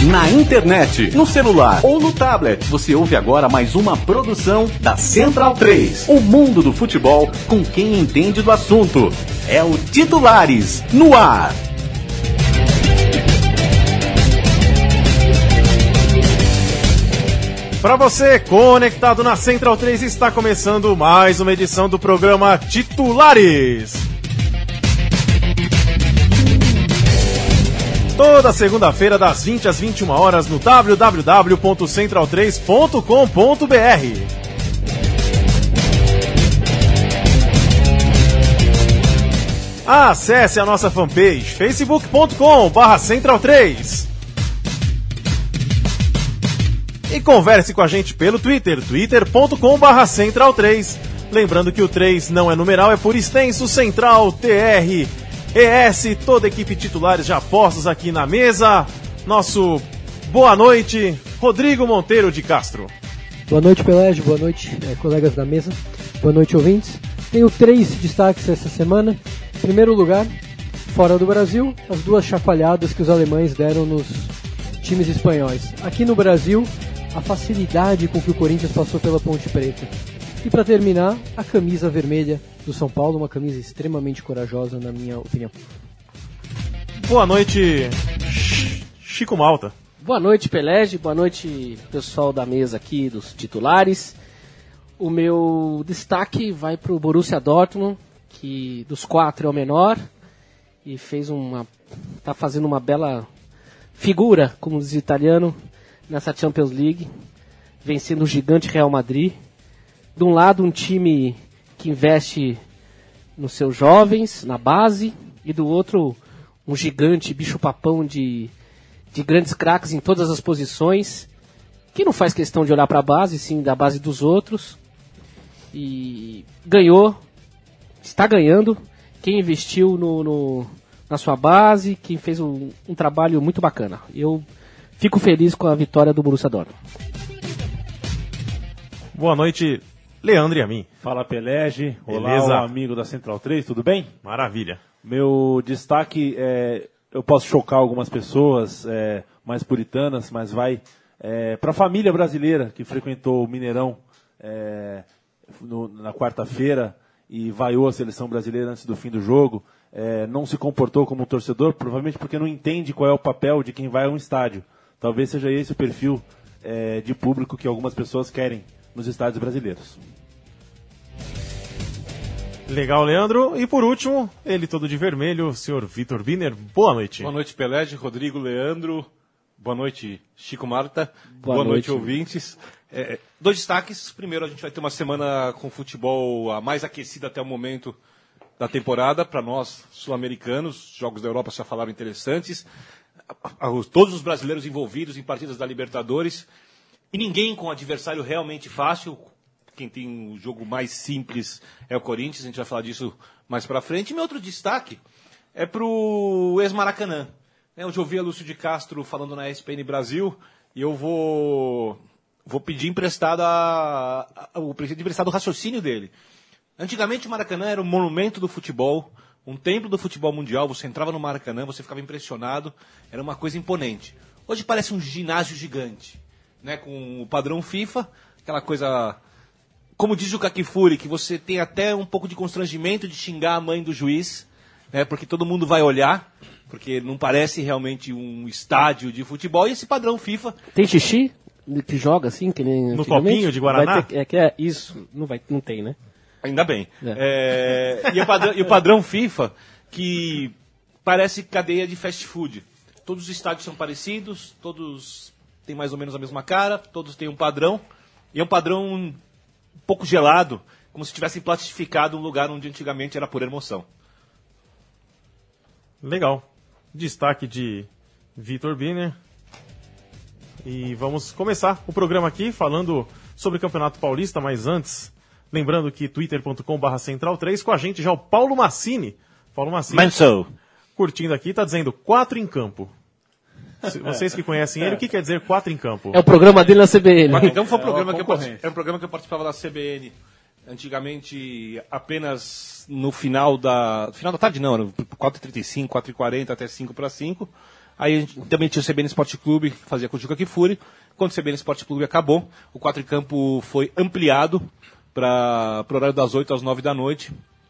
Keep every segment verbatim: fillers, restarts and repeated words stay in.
Na internet, no celular ou no tablet, você ouve agora mais uma produção da Central três. O mundo do futebol com quem entende do assunto. É o Titulares, no ar. Para você, conectado na Central três, está começando mais uma edição do programa Titulares. Toda segunda-feira, das vinte às vinte e uma horas, no w w w ponto central três ponto com ponto b r. Acesse a nossa fanpage, facebook ponto com barra central três. E converse com a gente pelo Twitter, twitter ponto com barra central três. Lembrando que o três não é numeral, é por extenso, Central, T R, E S, toda a equipe Titulares já postos aqui na mesa. Nosso boa noite, Rodrigo Monteiro de Castro. Boa noite, Pelé, boa noite, é, colegas da mesa, boa noite, ouvintes. Tenho três destaques essa semana. Em primeiro lugar, fora do Brasil, as duas chacoalhadas que os alemães deram nos times espanhóis. Aqui no Brasil, a facilidade com que o Corinthians passou pela Ponte Preta. E para terminar, a camisa vermelha do São Paulo, uma camisa extremamente corajosa, na minha opinião. Boa noite, Chico Malta. Boa noite, Pelé, boa noite, pessoal da mesa aqui dos Titulares. O meu destaque vai para o Borussia Dortmund, que dos quatro é o menor e fez uma, tá fazendo uma bela figura, como diz o italiano, nessa Champions League, vencendo o gigante Real Madrid. De um lado, um time que investe nos seus jovens, na base, e do outro, um gigante bicho-papão de, de grandes craques em todas as posições, que não faz questão de olhar para a base, sim da base dos outros. E ganhou, está ganhando, quem investiu no, no, na sua base, quem fez um, um trabalho muito bacana. Eu fico feliz com a vitória do Borussia Dortmund. Boa noite, Leandro e a mim. Fala, Pelege. Olá, Beleza? amigo da Central três, tudo bem? Maravilha. Meu destaque, é, eu posso chocar algumas pessoas é, mais puritanas, mas vai é, para a família brasileira que frequentou o Mineirão é, no, na quarta-feira e vaiou a seleção brasileira antes do fim do jogo. É, não se comportou como um torcedor, provavelmente porque não entende qual é o papel de quem vai a um estádio. Talvez seja esse o perfil é, de público que algumas pessoas querem nos estádios brasileiros. Legal, Leandro. E por último, ele todo de vermelho, o senhor Vitor Biner. Boa noite. Boa noite, Pelé, Rodrigo, Leandro. Boa noite, Chico Marta. Boa, Boa noite, noite, ouvintes. É, dois destaques. Primeiro, a gente vai ter uma semana com futebol a mais aquecida até o momento da temporada. Para nós, sul-americanos, jogos da Europa já falaram interessantes. Todos os brasileiros envolvidos em partidas da Libertadores. E ninguém com adversário realmente fácil. Quem tem o jogo mais simples é o Corinthians, a gente vai falar disso mais pra frente. E meu outro destaque é pro ex-Maracanã. Eu já ouvi a Lúcio de Castro falando na E S P N Brasil, e eu vou, vou pedir emprestado, a, a, o, emprestado o raciocínio dele. Antigamente o Maracanã era um monumento do futebol, um templo do futebol mundial. Você entrava no Maracanã, você ficava impressionado, era uma coisa imponente. Hoje parece um ginásio gigante, né, com o padrão FIFA, aquela coisa... Como diz o Kakifuri, que você tem até um pouco de constrangimento de xingar a mãe do juiz, né, porque todo mundo vai olhar, porque não parece realmente um estádio de futebol, e esse padrão FIFA... Tem xixi que joga assim, que nem no copinho de Guaraná? Vai ter, é que é isso, não, vai, não tem, né? Ainda bem. É. É, e, o padrão, e o padrão FIFA, que parece cadeia de fast food. Todos os estádios são parecidos, todos têm mais ou menos a mesma cara, todos têm um padrão, e é um padrão um pouco gelado, como se tivessem plastificado um lugar onde antigamente era por emoção. Legal. Destaque de Vitor Biner. E vamos começar o programa aqui falando sobre o Campeonato Paulista, mas antes, lembrando que twitter ponto com barra central três, com a gente já o Paulo Massini. Paulo Massini, Manso. curtindo aqui, está dizendo quatro em campo. Vocês que conhecem ele, o que quer dizer quatro em campo? É o programa dele na C B N. Então foi um É programa uma que eu concorrência. participava, era um programa que eu participava da C B N. Antigamente, apenas no final da... Final da tarde não, era quatro e trinta e cinco, quatro e quarenta até cinco para cinco. Aí a gente também tinha o C B N Sport Clube, que fazia com o Juca Kfouri. Quando o C B N Sport Clube acabou, o Quatro em Campo foi ampliado para o horário das oito às nove da noite.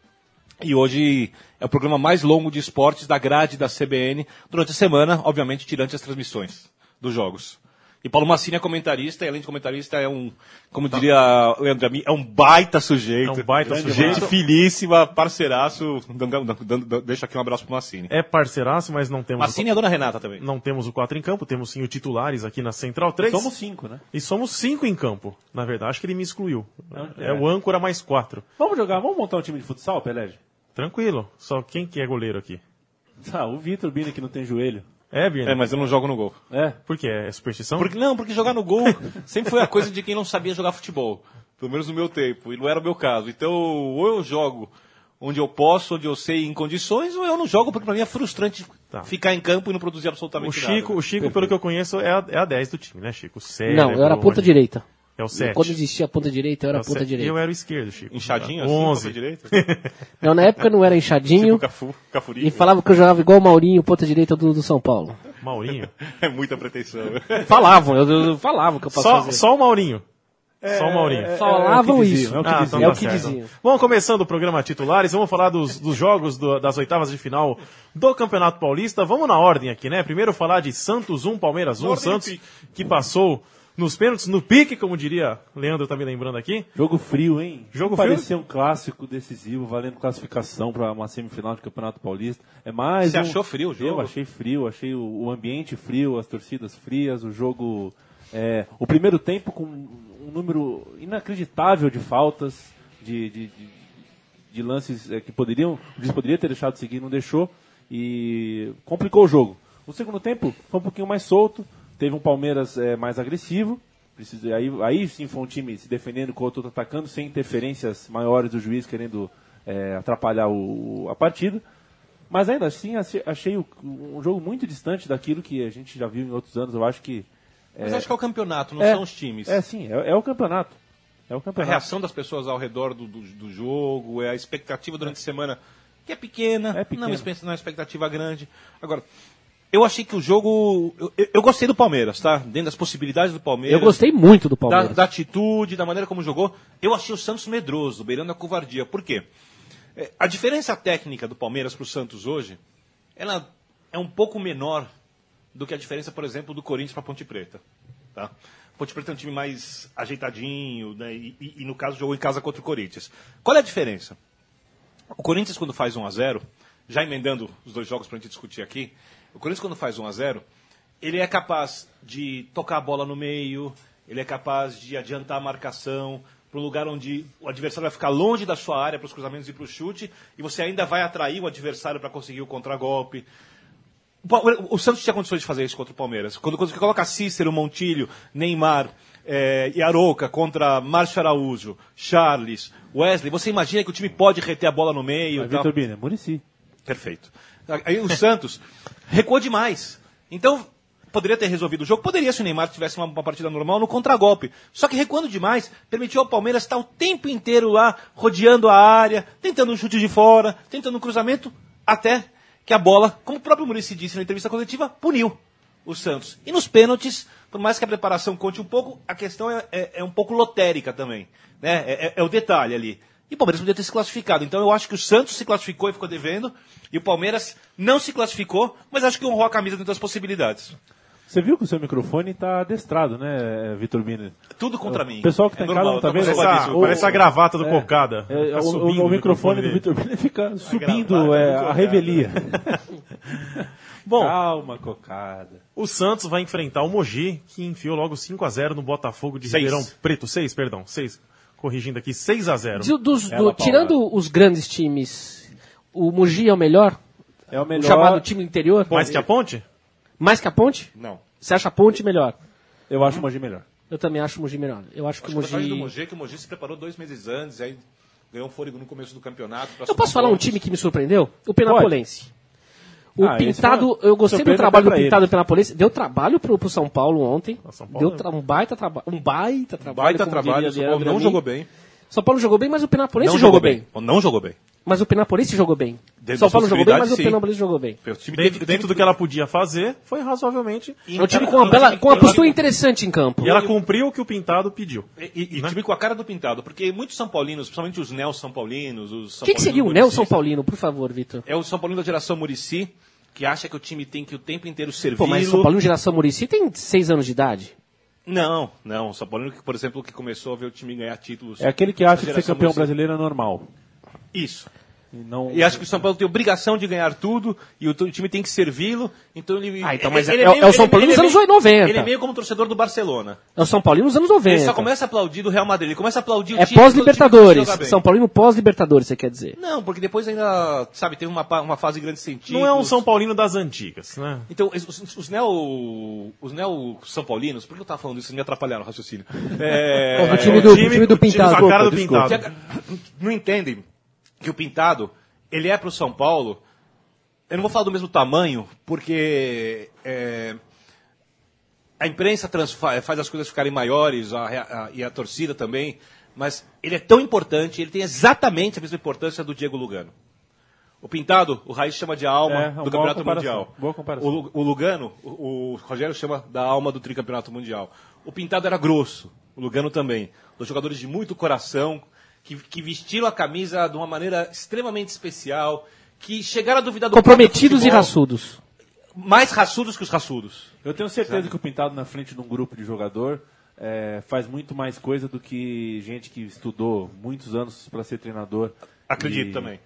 E hoje é o programa mais longo de esportes da grade da C B N durante a semana, obviamente tirando as transmissões dos jogos. E Paulo Massini é comentarista, e além de comentarista é um, como diria o Leandro Ami, é um baita sujeito. É um baita sujeito. Gente finíssima, parceiraço. Deixa aqui um abraço pro Massini. É parceiraço, mas não temos... Massini o... e a dona Renata também. Não temos o quatro em campo, temos sim o titulares aqui na Central três. Somos cinco, né? E somos cinco em campo. Na verdade, acho que ele me excluiu. É, é. é o âncora mais quatro. Vamos jogar, vamos montar um time de futsal, Pelé? Tranquilo. Só quem que é goleiro aqui? Ah, o Vitor Bini que não tem joelho. É, Bino? É, mas eu não jogo no gol. É. Por quê? É superstição? Porque, não, porque jogar no gol sempre foi a coisa de quem não sabia jogar futebol. Pelo menos no meu tempo. E não era o meu caso. Então, ou eu jogo onde eu posso, onde eu sei em condições, ou eu não jogo, porque pra mim é frustrante Tá. ficar em campo e não produzir O absolutamente Chico, nada. o Chico pelo que eu conheço, é a, é a dez do time, né, Chico? Cérebro, Não, eu era ponta onde- direita. É o sete. Quando existia a ponta direita, eu era É o ponta sete. direita. Eu era o esquerdo, Chico. Inchadinho assim, onze. ponta direita? Não, na época não era inchadinho Tipo Cafu, Cafuri. e falava que eu jogava igual o Maurinho, ponta direita do, do São Paulo. Maurinho. É muita pretensão. Falavam, eu, eu falava que eu posso Só, fazer. só o Maurinho. Só o Maurinho. Falavam é o que isso. diziam, é o que Ah, diziam. então É o tá que certo. diziam. Bom, começando o programa Titulares, vamos falar dos, dos jogos do- das oitavas de final do Campeonato Paulista. Vamos na ordem aqui, né? Primeiro falar de Santos um, Palmeiras um. Ordem Santos no pique. que passou nos pênaltis, no pique, como diria Leandro, tá me lembrando aqui. Jogo frio, hein? Jogo frio? Parecia um clássico decisivo, valendo classificação para uma semifinal de Campeonato Paulista. É mais Você um... achou frio o jogo? Eu achei frio, achei o, o ambiente frio, as torcidas frias, o jogo... é, o primeiro tempo com um número inacreditável de faltas, de, de, de, de lances é, que poderiam, o juiz poderia ter deixado seguir, não deixou, e complicou o jogo. O segundo tempo foi um pouquinho mais solto, teve um Palmeiras é, mais agressivo, precisa, aí, aí sim foi um time se defendendo com o outro atacando, sem interferências maiores do juiz querendo é, atrapalhar o, a partida. Mas ainda assim achei, achei o, um jogo muito distante daquilo que a gente já viu em outros anos. Eu acho que... Mas acho que é o campeonato, não é, são os times. É sim, é, é o campeonato. É o A campeonato. reação das pessoas ao redor do, do, do jogo, é a expectativa durante a semana, que é pequena, É pequena. Não, é uma expectativa grande. Agora, eu achei que o jogo... Eu, eu- eu gostei do Palmeiras, tá? Dentro das possibilidades do Palmeiras. Eu gostei muito do da, Palmeiras. da atitude, da maneira como jogou. Eu achei o Santos medroso, beirando a covardia. Por quê? É, a diferença técnica do Palmeiras para o Santos hoje, ela é um pouco menor do que a diferença, por exemplo, do Corinthians para a Ponte Preta. Tá? Ponte Preta é um time mais ajeitadinho, né? e, e, e no caso jogou em casa contra o Corinthians. Qual é a diferença? O Corinthians, quando faz um a zero, já emendando os dois jogos para a gente discutir aqui, o Corinthians, quando faz um a zero, ele é capaz de tocar a bola no meio, ele é capaz de adiantar a marcação para um lugar onde o adversário vai ficar longe da sua área para os cruzamentos e para o chute, e você ainda vai atrair o adversário para conseguir o contragolpe. O, Pa- o Santos tinha condições de fazer isso contra o Palmeiras. Quando, quando você coloca Cícero, Montilho, Neymar eh, e Arouca contra Márcio Araújo, Charles, Wesley, você imagina que o time pode reter a bola no meio? Mas, e tal? Vitor Bini, Muricy. Perfeito. Aí o Santos recuou demais. Então, poderia ter resolvido o jogo. Poderia se o Neymar tivesse uma, uma partida normal no contragolpe. Só que recuando demais, permitiu ao Palmeiras estar o tempo inteiro lá, rodeando a área, tentando um chute de fora, tentando um cruzamento, até que a bola, como o próprio Muricy disse na entrevista coletiva, puniu o Santos. E nos pênaltis, por mais que a preparação conte um pouco, a questão é, é- é um pouco lotérica também. Né? É, é- é o detalhe ali. E o Palmeiras podia ter se classificado. Então eu acho que o Santos se classificou e ficou devendo, e o Palmeiras não se classificou, mas acho que honrou a camisa dentro das possibilidades. Você viu que o seu microfone está adestrado, né, Vitor Bini? Tudo contra mim. O pessoal que tá É em casa normal, não tá eu tô vendo? acostumado Parece, disso. a, parece a gravata do Cocada. É, Fica o, subindo o- o microfone do dele. Vitor Bini fica subindo gravata é, do a Cocada. revelia. Bom, Calma, cocada. o Santos vai enfrentar o Mogi, que enfiou logo cinco a zero no Botafogo de Seis. Ribeirão Preto. seis, perdão. seis. Corrigindo aqui, seis a zero. De- dos- Ela, do- tirando os grandes times, o Mogi é o melhor? É o O melhor. chamado time interior? Mais que a Ponte? Mais que a Ponte? Não. Você acha a Ponte melhor? Eu acho o Mogi melhor. Eu também acho o Mogi melhor. Eu acho que Acho o que a vantagem do Mogi... Mogi é que o Mogi se preparou dois meses antes, aí ganhou um fôlego no começo do campeonato. pra Eu somar posso falar um pontos. time que me surpreendeu? O Penapolense. O Ah, esse Pintado, foi- eu gostei do surpreende trabalho do até pra Pintado eles. do Penapolense. Deu trabalho pro, pro São Paulo ontem. Ah, São Paulo Deu é- tra- um baita trabalho. Um baita trabalho. Baita como trabalho, diria o São Paulo Leandro não Amin. jogou bem. São Paulo jogou bem, mas o Penapolense Não jogou bem. Não jogou bem. Mas o Penapolense jogou bem. Dentro São das Paulo jogou bem, mas possibilidades, o sim. Penapolense jogou bem. O time Dentro, teve- dentro do que ela podia fazer, foi razoavelmente. É um time com uma, bela, com uma postura interessante em campo. E ela cumpriu o que o Pintado pediu. E, e, e Né? time com a cara do Pintado, porque muitos São Paulinos, principalmente os Neo-São Paulinos, os São O que, que seria o Paulinos Nelson Muricy, Paulino, por favor, Vitor? É o São Paulino da geração Muricy, que acha que o time tem que o tempo inteiro servir. Pô, mas São Paulino geração Muricy tem seis anos de idade. Não, não. O São Paulino, que, por exemplo, que começou a ver o time ganhar títulos. É aquele que acha que ser Geração campeão Muricy. brasileiro é normal. Isso. E, não... E acho que o São Paulo tem obrigação de ganhar tudo e o t- o time tem que servi-lo. Então ele. Ah, então, mas ele é- é o São ele- Paulo ele nos é anos meio- noventa. Ele é meio como torcedor do Barcelona. É o São Paulino nos anos Ele noventa. só começa a aplaudir do Real Madrid. Ele começa a aplaudir o É time quando o time pós-Libertadores. começa a jogar bem. São Paulino pós-Libertadores, você quer dizer? Não, porque depois ainda, sabe, teve uma, pa- uma fase grande sem títulos. Não é um São Paulino das antigas, né? Então, os, os, os neo. Os neo São Paulinos, por que eu tava falando isso? Vocês me atrapalharam o raciocínio. É, O time do, o time do Pintado. com a cara do Desculpa, Pintado. que- não entendem que o Pintado, ele é pro São Paulo. Eu não vou falar do mesmo tamanho, porque é, a imprensa transfa- faz as coisas ficarem maiores a- a- e a torcida também, mas ele é tão importante, ele tem exatamente a mesma importância do Diego Lugano. O Pintado, o Raiz chama de alma É, uma do boa Campeonato comparação, Mundial. boa comparação. O, Lu- o Lugano, o, o Rogério chama da alma do Tricampeonato Mundial. O Pintado era grosso, o Lugano também. Dos jogadores de muito coração, que, que vestiram a camisa de uma maneira extremamente especial, que chegaram a duvidar do Comprometidos e próprio futebol. raçudos. Mais raçudos que os raçudos. Eu tenho certeza que o Pintado na frente de um grupo de jogador é, faz muito mais coisa do que gente que estudou muitos anos para ser treinador. Acredito E- também.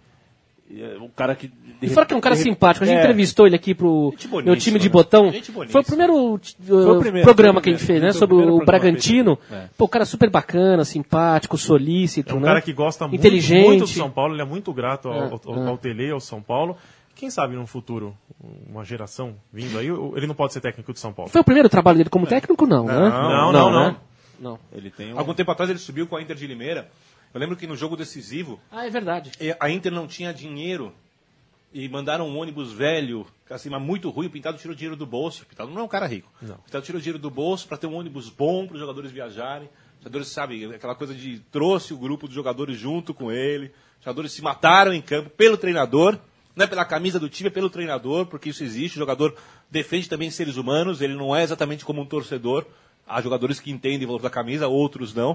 e é um cara que... de E fora que é um cara de- simpático. A gente é, entrevistou ele aqui pro Gente boníssima, meu time de né? botão. Gente boníssima. Foi o primeiro, uh, o primeiro, programa foi o que a gente primeiro. fez, né? Foi o Sobre primeiro o programa Bragantino. feito. É. Pô, o cara super bacana, simpático, solícito, É um né? cara que gosta muito, inteligente. muito do São Paulo, ele é muito grato ao, É, ao, ao Tele, ao São Paulo. Quem sabe no futuro, uma geração vindo aí, ele não pode ser técnico do São Paulo. Foi o primeiro trabalho dele como técnico, não, né? Não, não, não. né? Não. Ele tem um... Algum tempo atrás ele subiu com a Inter de Limeira. Eu lembro que no jogo decisivo, Ah, é verdade. E a Inter não tinha dinheiro e mandaram um ônibus velho, assim, mas muito ruim. O Pintado tirou dinheiro do bolso. O Pintado não é um cara rico. O Pintado tirou dinheiro do bolso para ter um ônibus bom para os jogadores viajarem. Os jogadores, sabe, aquela coisa de trouxe o grupo dos jogadores junto com ele. Os jogadores se mataram em campo pelo treinador. Não é pela camisa do time, é pelo treinador, porque isso existe. O jogador defende também seres humanos. Ele não é exatamente como um torcedor. Há jogadores que entendem o valor da camisa, outros não.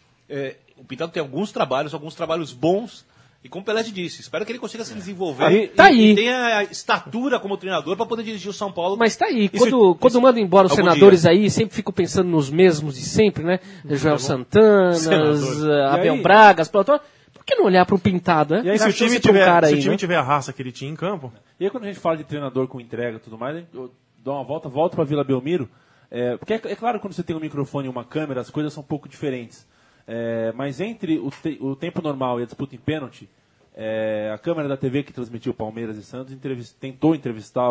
É, o Pintado tem alguns trabalhos, alguns trabalhos bons. E como o Pelé disse, espero que ele consiga se desenvolver Aí, e, tá aí. e tenha a estatura como treinador para poder dirigir o São Paulo. Mas tá aí, Isso- quando, quando isso- manda embora os algum senadores dia. aí, sempre fico pensando nos mesmos de sempre, né? Joel Santana, Senadores. eh, Abel aí- Bragas, Platão. Por que não olhar para um Pintado, né? E aí, se Dá o time, chance pra um tiver, cara se aí, o time né? tiver a raça que ele tinha em campo, E aí quando a gente fala de treinador com entrega e tudo mais, eu dou uma volta, volto para Vila Belmiro, é, porque é, é claro que quando você tem um microfone e uma câmera, as coisas são um pouco diferentes. É, mas entre o, te- o tempo normal e a disputa em pênalti, é, a câmera da T V que transmitiu Palmeiras e Santos entrevist, tentou entrevistar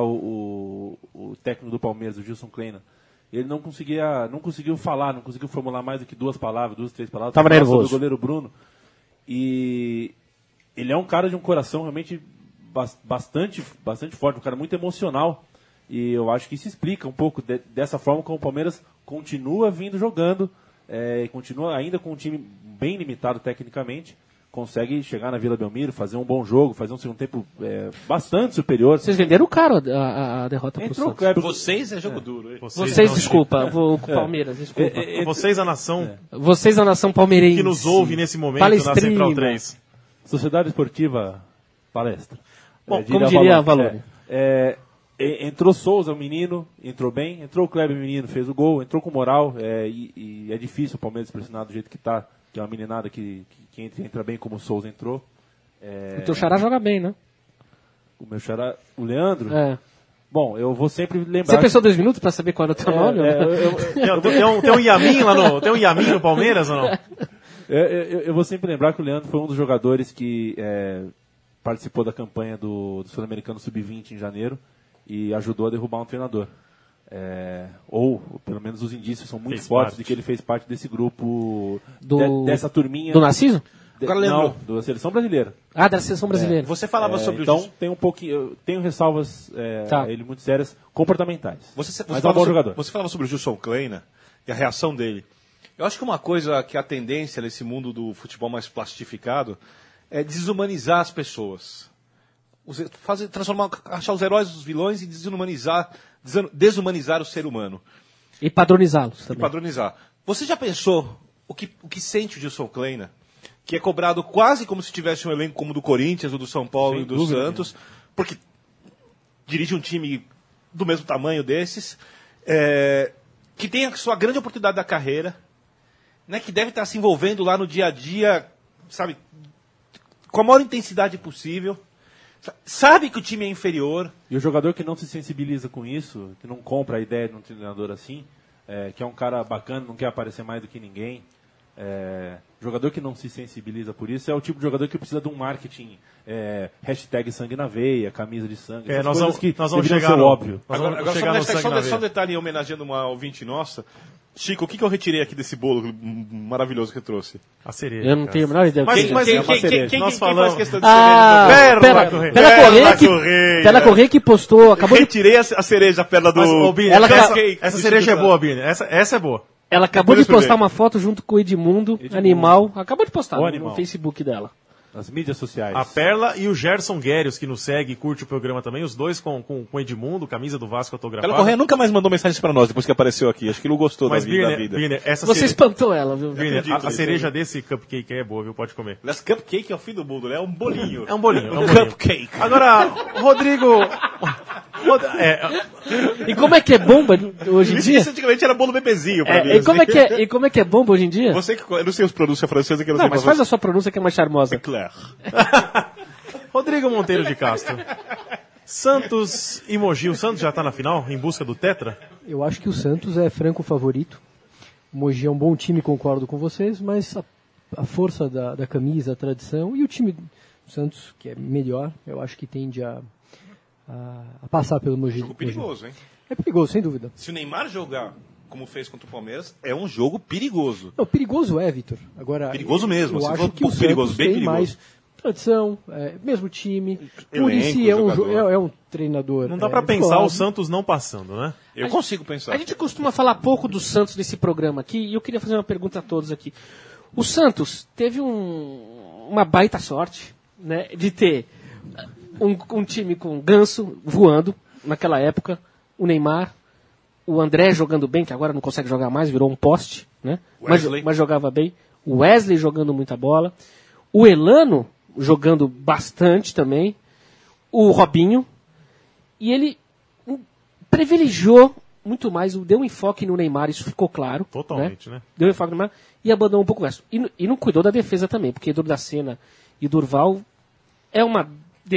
o, o, o técnico do Palmeiras, o Gilson Kleina. Ele não conseguia, não conseguiu falar, não conseguiu formular mais do que duas palavras, duas, três palavras. Tava Falar nervoso. sobre o goleiro Bruno. E ele é um cara de um coração realmente bas- bastante, bastante forte, um cara muito emocional. E eu acho que isso explica um pouco de- dessa forma como o Palmeiras continua vindo jogando, é, e continua ainda com um time bem limitado tecnicamente, consegue chegar na Vila Belmiro, fazer um bom jogo, fazer um segundo tempo é, bastante superior. Vocês venderam caro a, a- a derrota pro Entrou o Santos. Kleber. Vocês é jogo duro. hein? Vocês, não- desculpa, vou com o Palmeiras, desculpa. É, é, vocês, a nação Vocês, a nação palmeirense. que nos ouve nesse momento na Palestrina. Central três. Sociedade Esportiva Palestra. Bom, É, como diria a Valone. Valone. É, é, entrou Souza, o menino, entrou bem. Entrou o Kleber, o menino, fez o gol. Entrou com moral. É, e, e é difícil o Palmeiras pressionar do jeito que tá. Que é uma meninada que, que, que entra, entra bem como o Souza entrou. É, O teu xará joga bem, né? o meu xará, o Leandro. É. Bom, eu vou sempre lembrar... Você pensou dois minutos pra saber qual era o teu É, nome? é, ou não? eu- eu- Tem, tem um, tem um Yamin lá no, tem um Yamin no Palmeiras ou não? Eu, eu- eu vou sempre lembrar que o Leandro foi um dos jogadores que é, participou da campanha do, do Sul-Americano sub vinte em janeiro e ajudou a derrubar um treinador. É, ou, pelo menos, os indícios são muito Fez fortes parte. de que ele fez parte desse grupo, Do- de- dessa turminha. Do Narciso? de- Agora lembrou. não, da seleção brasileira. Ah, da seleção brasileira. Você falava É, sobre então, o Gilson. tem um pouquinho, eu tenho ressalvas é, Tá. a ele muito sérias, comportamentais. Você, você, Mas é um falava bom sobre, jogador. você falava sobre o Gilson Kleina e a reação dele. Eu acho que uma coisa que a tendência nesse mundo do futebol mais plastificado é desumanizar as pessoas. Os, fazer, transformar, achar os heróis dos vilões e desumanizar, desumanizar o ser humano. E padronizá-los também. E padronizar. Você já pensou o que, o que sente o Gilson Kleina, que é cobrado quase como se tivesse um elenco como o do Corinthians, o do São Paulo Sem e do dúvida, Santos, né? Porque dirige um time do mesmo tamanho desses, é, que tem a sua grande oportunidade da carreira, né, que deve estar se envolvendo lá no dia a dia, sabe, com a maior intensidade possível, sabe que o time é inferior. E o jogador que não se sensibiliza com isso, que não compra a ideia de um treinador assim, é, que é um cara bacana, não quer aparecer mais do que ninguém, é, jogador que não se sensibiliza por isso é o tipo de jogador que precisa de um marketing, é, hashtag sangue na veia, camisa de sangue, é, essas nós coisas vamos, que nós vamos deveriam chegar ser no, óbvio. Nós agora, vamos agora chegar só, no só, sangue na só, veia. um detalhe homenageando uma ouvinte nossa. Chico, o que, que eu retirei aqui desse bolo maravilhoso que eu trouxe? A cereja. Eu não cara. tenho a menor ideia. Mas, Quem- mas quem, é uma quem, cereja. quem, quem, Nós quem falamos. faz questão de Ah, cereja? Perla Pera, Correia. Pela Correia que, Correia. Pela Correia que postou, acabou de, Retirei a, a cereja, a perna do... Mas, ô, Bini, Ela essa, ca- essa cereja é boa, Bini. Essa, essa é boa. ela acabou de Depois eu postar expliquei. uma foto junto com o Edmundo, Edmundo. animal. Acabou de postar O no, animal. no Facebook dela. Nas mídias sociais. A Perla e o Gerson Guérios, que nos segue e curte o programa também, os dois com, com, com Edmundo, camisa do Vasco autografada. Pela Correia nunca mais mandou mensagens pra nós depois que apareceu aqui. Acho que ele não gostou Mas, da, vida, da Birner, vida. Birner, essa Você cereja, espantou ela, viu? Birner, acredito a, a nisso, cereja né? desse cupcake aí é boa, viu? Pode comer. Aliás, cupcake é o fim do mundo, né? É um bolinho. É um bolinho, é um Um bolinho. cupcake. Agora, Rodrigo... Rod- é, E como é que é bomba hoje em Isso, dia? isso antigamente era bolo bebezinho pra mim. É, e, como é assim. que é, e como é que é bomba hoje em dia? Você que... Eu não sei os pronúncia francesa que eu não, Não, sei mas pra faz você. a sua pronúncia que é mais charmosa. Claire. Rodrigo Monteiro de Castro. Santos e Mogi. O Santos já está na final, em busca do Tetra? Eu acho que o Santos é franco favorito. O Mogi é um bom time, concordo com vocês, mas a, a força da, da camisa, a tradição e o time do Santos, que é melhor, eu acho que tende a, a, a passar pelo Mogi. Jogo perigoso, hein? É perigoso, sem dúvida. Se o Neymar jogar como fez contra o Palmeiras, é um jogo perigoso. Não, perigoso é, Vitor. Agora, Perigoso mesmo, Eu você acho falou que o pouco perigoso, Santos bem tem perigoso. mais tradição, é, mesmo time. Elenco, Muricy é um, jo- jogador. é, é um treinador. Não dá é, para pensar descolado. o Santos não passando, né? Eu consigo pensar. A gente costuma falar pouco do Santos nesse programa aqui, e eu queria fazer uma pergunta a todos aqui. O Santos teve um- uma baita sorte, né, de ter um, um time com Ganso voando naquela época, o Neymar, o André jogando bem, que agora não consegue jogar mais, virou um poste, né? Mas, Wesley. mas jogava bem. O Wesley jogando muita bola. O Elano jogando bastante também. O Robinho. E ele hum, privilegiou muito mais, deu um enfoque no Neymar, isso ficou claro. Totalmente, né? Deu um enfoque no Neymar e abandonou um pouco o resto. E, n- e não cuidou da defesa também, porque Edu da Sena e Durval é uma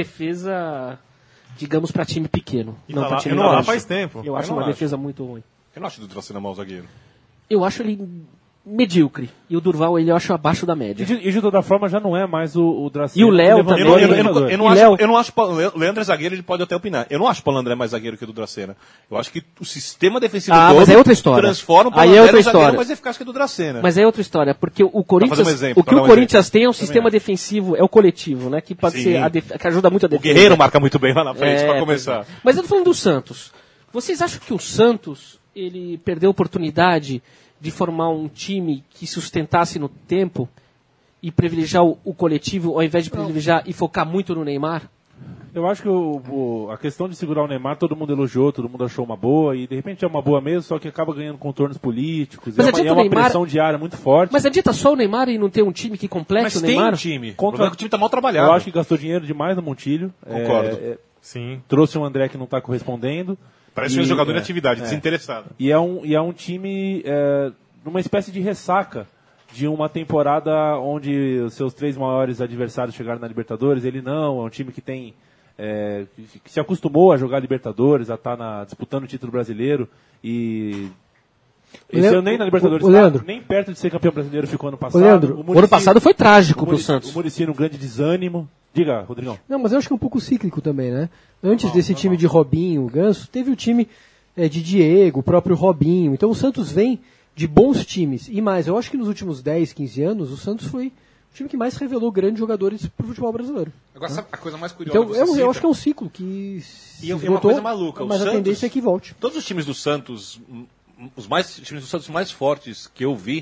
defesa, digamos, para time pequeno. E não tá para lá, time eu não lá grande. faz tempo. Eu acho não uma acho. defesa muito ruim. Eu não acho o Dracena mau zagueiro. Eu acho ele medíocre. E o Durval, ele eu acho abaixo da E média. de, e de toda forma já não é mais o, o Dracena. E o Léo que levanta Eu também. não, o eu, eu, não- treinador. eu não E acho, Léo? eu não acho. O Leandro é zagueiro, ele pode até opinar. Eu não acho o Paulo André mais zagueiro que o do Dracena. Eu acho que o sistema defensivo Ah, todo mas é outra história. transforma o Paulo Aí é André outra no zagueiro história. mais eficaz que o do Dracena. Mas é outra história, porque o Corinthians, fazer um exemplo, o que pra dar o um Corinthians tem é um sistema defensivo, é o coletivo, né? Que pode Sim. ser a def- que ajuda muito a O defesa. Guerreiro marca muito bem lá na frente, É, pra começar. Mas eu tô falando do Santos. Vocês acham que o Santos ele perdeu a oportunidade de formar um time que sustentasse no tempo e privilegiar o, o coletivo ao invés de privilegiar e focar muito no Neymar? Eu acho que o, o- a questão de segurar o Neymar, todo mundo elogiou, todo mundo achou uma boa, e de repente é uma boa mesmo, só que acaba ganhando contornos políticos, Mas e é uma, adianta e é o uma Neymar- pressão diária muito forte. Mas adianta só o Neymar e não ter um time que complete Mas o tem Neymar? um time. Contra- O problema é que o time tá mal trabalhado. Eu acho que gastou dinheiro demais no Montilho. Concordo. É, é, Sim. trouxe um André que não está correspondendo. Parece um E- jogador é, de atividade, desinteressado. E é um, e é um time é, numa espécie de ressaca de uma temporada onde os seus três maiores adversários chegaram na Libertadores. Ele não, é um time que tem é, que, que se acostumou a jogar Libertadores, a estar na, disputando o título brasileiro e esse Leandro, ano nem na Libertadores, o- o tá? Leandro. nem perto de ser campeão brasileiro ficou ano passado. Leandro, O O Muricy- ano passado foi trágico o pro Muricy- Santos. O Muricy num grande desânimo. Diga, Rodrigão. Não, mas eu acho que é um pouco cíclico também, né? Antes desse time de Robinho, Ganso, teve o time é, de Diego, o próprio Robinho. Então o Santos vem de bons times. E mais, eu acho que nos últimos dez, quinze anos, o Santos foi o time que mais revelou grandes jogadores pro futebol brasileiro. Agora, sabe a coisa mais curiosa Então você eu, eu cita? acho que é um ciclo que se E é uma esgotou, coisa maluca, o mas a Santos- tendência é que volte. Todos os times do Santos, hum, os mais, times do Santos mais fortes que eu vi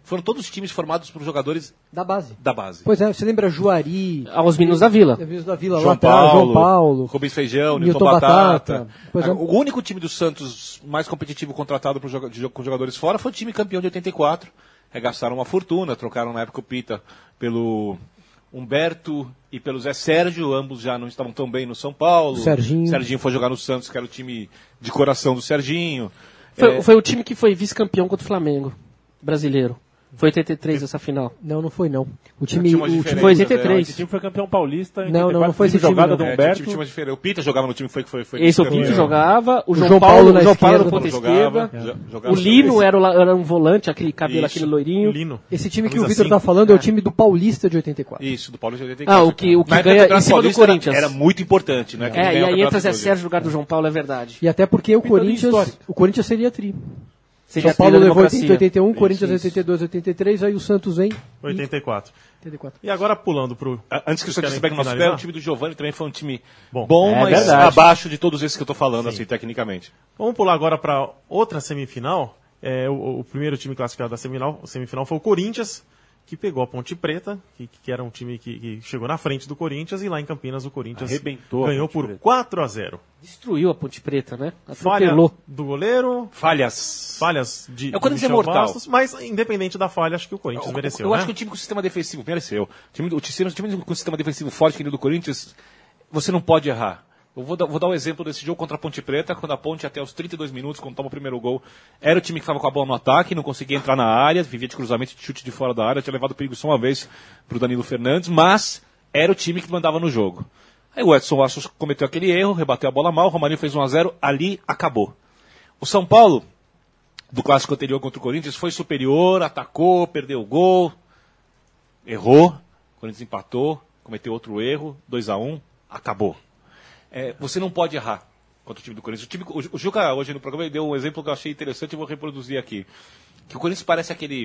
foram todos times formados por jogadores Da base. da base. Pois é, você lembra Juari, Aos meninos da Vila. Os Meninos da Vila, João lá atrás, Paulo, João Paulo, Rubens Feijão, Newton Newton Batata. Batata. Pois é. O único time do Santos mais competitivo contratado por joga- de- com jogadores fora foi o time campeão de oitenta e quatro. Regastaram uma fortuna, trocaram na época o Pita pelo Humberto e pelo Zé Sérgio, ambos já não estavam tão bem no São Paulo. Serginho. Serginho foi jogar no Santos, que era o time de coração do Serginho. Foi, É, foi o time que foi vice-campeão contra o Flamengo brasileiro. Foi oitenta e três essa final. Não, não foi não. O time, Tinha o uma time diferença, Foi oitenta e né? três. Esse time foi campeão paulista. em Não, não, oitenta e quatro, não foi esse time, jogada não. do É, Humberto. time, time diferente. O Pita jogava no time que foi, foi, foi Esse o campeão. Pinto jogava, o O João, João Paulo, Paulo na o João Paulo era esquerda. ponta Jogava, esquerda. jo- jogava O Lino esse- era, o la- era um volante, aquele cabelo, Isso. aquele loirinho. Lino. Esse time que o Camisa Vitor cinco. tá falando é o time do Paulista de oitenta e quatro. Isso, do Paulista de oitenta e quatro. Ah, o que, o que Na época, ganha o Campeonato em cima do Paulista era- Corinthians. Era muito importante, né? Quem É, ganha e o aí Campeonato entra Zé Paulista. Sérgio no lugar do João Paulo, é verdade. E até porque o Então, tem Corinthians, história. o Corinthians seria tri. Seria São Paulo a trilha da levou democracia. oitenta, oitenta e um, Isso, Corinthians isso. oitenta e dois, oitenta e três, aí o Santos vem. oitenta e quatro. oitenta e quatro. E agora pulando pro... Ah, Antes que o Santos Querem pegue o nosso pé, finalizar? o time do Giovani também foi um time Bom, bom, é mas verdade. abaixo de todos esses que eu tô falando, assim, tecnicamente. Vamos pular agora para outra semifinal. É, o, o primeiro time classificado da semifinal, semifinal foi o Corinthians, que pegou a Ponte Preta, que, que era um time que, que chegou na frente do Corinthians, e lá em Campinas o Corinthians Arrebentou a ganhou Ponte por Preta. quatro a zero. Destruiu a Ponte Preta, né? Falha Atropelou. do goleiro, Falhas. falhas de É o Corinthians Michel é mortal. Bastos, mas independente da falha, acho que o Corinthians Eu, mereceu, eu né? acho que o time com sistema defensivo mereceu. O time, do- o time, o time com sistema defensivo forte que nem o do Corinthians, você não pode errar. Eu vou dar, vou dar um exemplo desse jogo contra a Ponte Preta, quando a Ponte, até os trinta e dois minutos, quando toma o primeiro gol, era o time que estava com a bola no ataque, não conseguia entrar na área, vivia de cruzamento, de chute de fora da área, tinha levado perigo só uma vez para o Danilo Fernandes, mas era o time que mandava no jogo. Aí o Edson Vassos cometeu aquele erro, rebateu a bola mal, o Romarinho fez um a zero, ali acabou. O São Paulo, do clássico anterior contra o Corinthians, foi superior, atacou, perdeu o gol, errou, o Corinthians empatou, cometeu outro erro, dois a um, acabou. É, você não pode errar contra o time do Corinthians. O, time, o, o Juca, hoje no programa, ele deu um exemplo que eu achei interessante e vou reproduzir aqui. Que o Corinthians parece aquele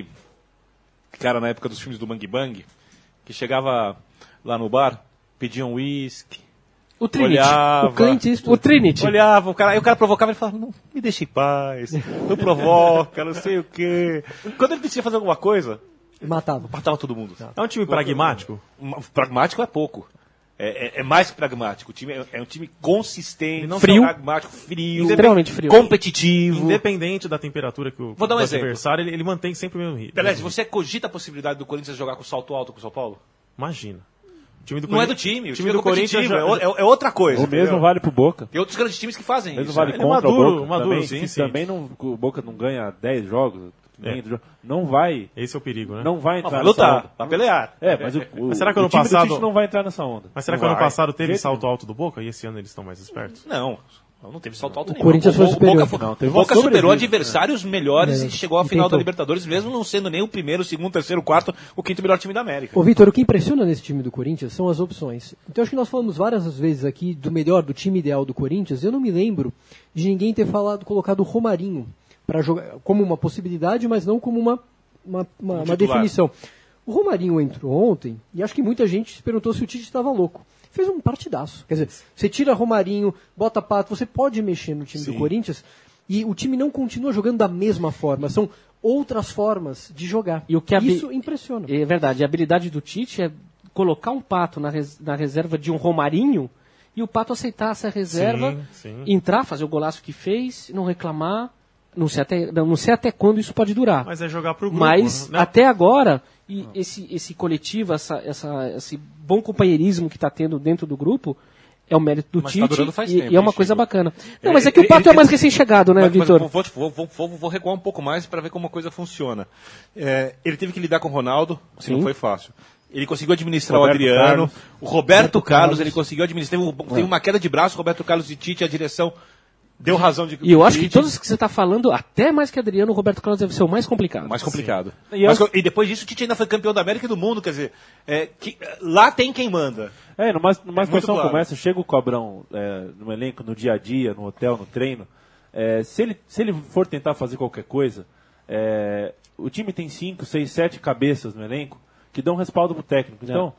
cara na época dos filmes do Bang Bang, que chegava lá no bar, pedia um uísque, O Trinity. olhava... O Clint Eastwood. O Trinity. Olhava, o cara, aí o cara provocava, ele falava, não, me deixa em paz, não provoca, não sei o quê. Quando ele decidia fazer alguma coisa, Matava. matava todo mundo. É um time pragmático? Um- Pragmático é pouco. É, é- é mais que pragmático. O time é, é um time consistente, não frio. pragmático, frio, Extremamente frio. competitivo. Independente da temperatura que o, Vou dar um do exemplo. adversário, ele, ele mantém sempre o mesmo ritmo. Pelé, você cogita a possibilidade do Corinthians jogar com salto alto com o São Paulo? Imagina. O time do Não é do Corinthians- time. O o time, time é do Corinthians competitivo, já- é, o- é outra coisa. O mesmo entendeu? vale pro Boca. Tem outros grandes times que fazem O mesmo isso. vale ele é contra maduro, o Boca. maduro o também, suficiente. também não, o Boca não ganha dez jogos, É. dentro do- não vai, Esse é o perigo, né? não vai Não, entrar vai nessa lutar, onda. vai pelear. É, mas o, o, Mas será que o ano time passado- do Tite não vai entrar nessa onda. Mas será que Não ano vai. passado teve Jeito salto alto do Boca? E esse ano eles estão mais espertos? Não, não teve salto alto O nenhum. Corinthians foi Bo- superior. Boca, foi- Não, teve o Boca uma superou sobrevida. adversários melhores É, e chegou à e final da tentou. Libertadores, mesmo não sendo nem o primeiro, o segundo, o terceiro, o quarto, o quinto melhor time da América. Ô, Vitor, o que impressiona nesse time do Corinthians são as opções. Então, acho que nós falamos várias vezes aqui do melhor, do time ideal do Corinthians. Eu não me lembro de ninguém ter falado, colocado o Romarinho para jogar como uma possibilidade, mas não como uma, uma, uma, uma titular. definição. O Romarinho entrou ontem e acho que muita gente se perguntou se o Tite estava louco. Fez um partidaço. Quer dizer, você tira Romarinho, bota Pato, você pode mexer no time do Corinthians e o time não continua jogando da mesma forma. São outras formas de jogar. E o que a bi- Isso impressiona. É verdade. A habilidade do Tite é colocar um Pato na, res- na reserva de um Romarinho e o Pato aceitar essa reserva, Sim, sim. entrar, fazer o golaço que fez, não reclamar. Não sei até, não sei até quando isso pode durar. Mas é jogar pro grupo, Mas né? até agora, e esse, esse coletivo, essa, essa, esse bom companheirismo que está tendo dentro do grupo, é o mérito do Mas tá Tite durando faz e, tempo, e é uma hein, coisa Chico? bacana. Não, É, mas é que ele- o Pato ele- é mais recém-chegado, né, Mas- mas Vitor? vou, vou, vou, vou, vou recuar um pouco mais para ver como a coisa funciona. É, ele teve que lidar com o Ronaldo, que Sim. não foi fácil. Ele conseguiu administrar Roberto o Adriano. Carlos. O Roberto Carlos, ele conseguiu administrar. Teve, um- teve uma queda de braço, Roberto Carlos e Tite, a direção deu razão de. E eu acho que Tite. todos que você está falando, até mais que Adriano, o Roberto Carlos deve ser o mais complicado. Mais complicado. E Mas, eu- e depois disso, o Tite ainda foi campeão da América e do mundo, quer dizer, é, que, lá tem quem manda. É, numa, numa É muito situação claro. como essa, chega o Cobrão é, no elenco, no dia a dia, no hotel, no treino, é, se, ele, se ele for tentar fazer qualquer coisa, é, o time tem cinco, seis, sete cabeças no elenco que dão respaldo pro técnico. Então,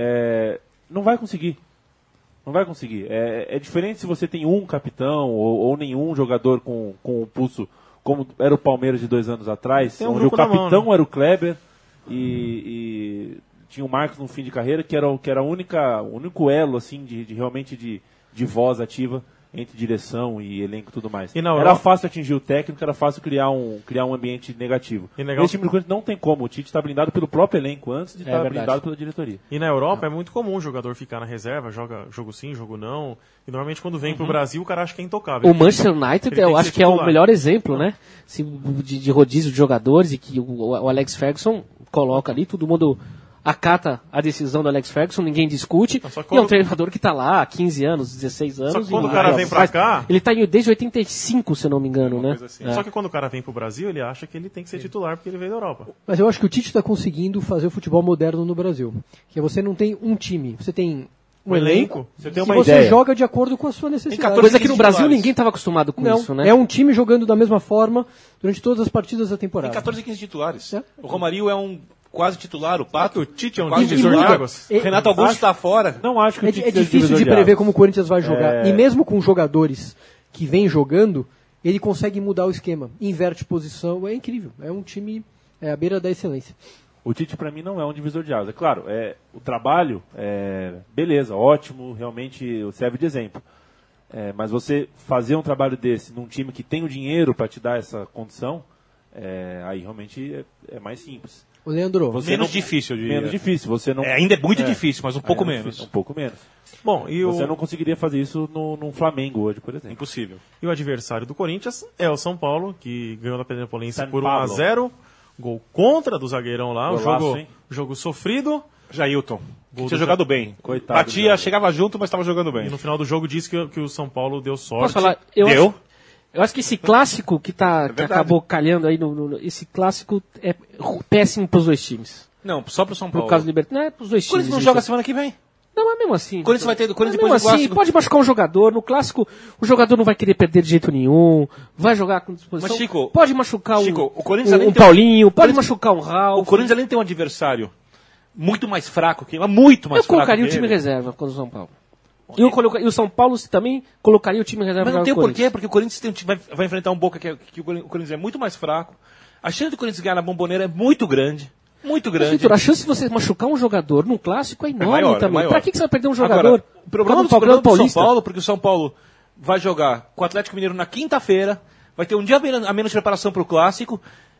é, não vai conseguir. Não vai conseguir. É, é diferente se você tem um capitão ou, ou nenhum jogador com, com o pulso como era o Palmeiras de dois anos atrás, Tem um onde o grupo na capitão mão, né? era o Kleber e, e tinha o Marcos no fim de carreira, que era, o- que era a única, o único elo assim, de, de realmente de, de voz ativa entre direção e elenco e tudo mais. E na Era Europa- fácil atingir o técnico, era fácil criar um, criar um ambiente negativo. E legal- Esse time do Corinthians não tem como. O Tite está blindado pelo próprio elenco antes de É estar verdade. blindado pela diretoria. E na Europa é muito comum o jogador ficar na reserva, joga jogo sim, jogo não. E normalmente quando vem pro Brasil o cara acha que é intocável. O Manchester United, Ele tem eu que acho ser que é o titular. melhor exemplo, né? Se, de, de rodízio de jogadores e que o, o Alex Ferguson coloca ali, todo mundo acata a decisão do Alex Ferguson, ninguém discute. Não, só que E é um quando- treinador que tá lá há quinze anos, dezesseis anos. Só que quando e- o cara e- vem pra faz- cá- Ele tá em, desde oitenta e cinco, se eu não me engano, né? coisa assim. É. Só que quando o cara vem pro Brasil, ele acha que ele tem que ser titular porque ele veio da Europa. Mas eu acho que o Tite está conseguindo fazer o futebol moderno no Brasil. Que é você não tem um time, você tem um O elenco, elenco, você tem e uma você ideia. joga de acordo com a sua necessidade. Coisa que no Brasil titulares. ninguém tava acostumado com Não, isso, né? é um time jogando da mesma forma durante todas as partidas da Tem temporada. catorze, quinze titulares. É. O Romarinho é um quase titular, o Pato. O Tite é um quase divisor de titular. águas. E- Renato Augusto está fora. Não acho que É, o Tite é seja difícil de divisor prever águas. como o Corinthians vai jogar. É. E mesmo com jogadores que vêm jogando, ele consegue mudar o esquema. Inverte posição, é incrível. É um time é, à beira da excelência. O Tite, para mim, não é um divisor de águas. É claro, é, o trabalho, é, beleza, ótimo, realmente serve de exemplo. É, mas você fazer um trabalho desse num time que tem o dinheiro para te dar essa condição, é, aí realmente é, é mais simples. Ô, Leandro, Você Menos não- difícil, eu diria. Menos difícil. Você não, É, ainda é muito É. difícil, mas um pouco Aí é menos. difícil, Um pouco menos. Bom, e o, Você não conseguiria fazer isso no, num Flamengo hoje, por exemplo. Impossível. e o adversário do Corinthians é o São Paulo, que ganhou da Penepolense São por um a Paulo. zero. Gol contra do zagueirão lá, o Golaço, jogo, hein? jogo sofrido. Jailton. Gol Tinha do jogado bem. Coitado do Batia, Jailton. chegava junto, mas estava jogando bem. E no final do jogo disse que, que o São Paulo deu sorte. Posso falar? Eu Deu? Acho, eu acho que esse clássico que, tá, que verdade. acabou calhando aí, no, no- esse clássico é péssimo pros dois times. Não, só pro São Por Paulo. causa do Libertadores. Não é pros dois O times. Corinthians não Vitor. joga semana que vem. Não, mas mesmo assim. O Corinthians vai ter- o Corinthians mas mesmo depois do assim, clássico- pode machucar um jogador. No clássico, o jogador não vai querer perder de jeito nenhum. Vai jogar com disposição. Mas, Chico, pode machucar um, Chico, o Corinthians um, além um de ter um- Paulinho, pode Corinthians- machucar um Ralf. O Corinthians além de ter um adversário muito mais fraco que ele, mas muito mais Eu fraco colocaria o que time ele. reserva contra o São Paulo. E, eu coloca- e o São Paulo também colocaria o time reserva Mas não contra tem o o porquê, Corinthians. porque o Corinthians tem um time- vai, vai enfrentar um Boca que, é- que o Corinthians é muito mais fraco. A chance do Corinthians ganhar na Bomboneira é muito grande. Muito Mas, grande. Vitor, a chance de você machucar um jogador num clássico é enorme maior, é também. maior. Pra que, que você vai perder um jogador? Agora, o problema do, Contra o problema do São Paulista? Paulo, porque o São Paulo vai jogar com o Atlético Mineiro na quinta-feira, vai ter um dia a menos- a menos de preparação para o Clássico,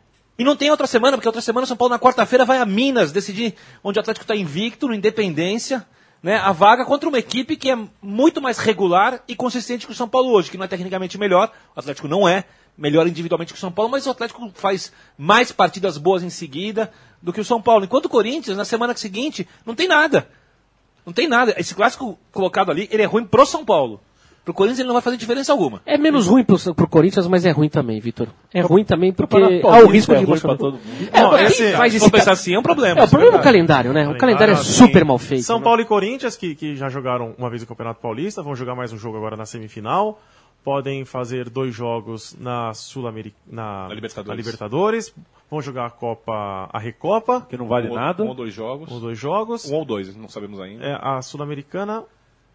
e não tem outra semana, porque outra semana o São Paulo na quarta-feira vai a Minas decidir onde o Atlético está invicto, no Independência, né, a vaga contra uma equipe que é muito mais regular e consistente que o São Paulo hoje, que não é tecnicamente melhor, o Atlético não é melhor individualmente que o São Paulo, mas o Atlético faz mais partidas boas em seguida do que o São Paulo. Enquanto o Corinthians, na semana seguinte, não tem nada. Não tem nada. Esse clássico colocado ali, ele é ruim pro São Paulo. Pro Corinthians ele não vai fazer diferença alguma. É menos ruim pro, pro Corinthians, mas é ruim também, Vitor. É ruim também porque Campeonato há o Paulista risco é de ruim machucar. pra todo mundo. É, Não, quem esse- faz Se esse for ca- pensar assim, é um problema. É, o isso problema é o verdade. calendário, né? O calendário é assim, super mal feito. São né? Paulo e Corinthians, que, que já jogaram uma vez o Campeonato Paulista, vão jogar mais um jogo agora na semifinal. Podem fazer dois jogos na Sul-América, na, Na Libertadores. na Libertadores. Vão jogar a Copa, a Recopa, Que não vale Um ou- nada. Um ou dois jogos. os dois jogos. Um ou dois, não sabemos ainda. É, a Sul-Americana,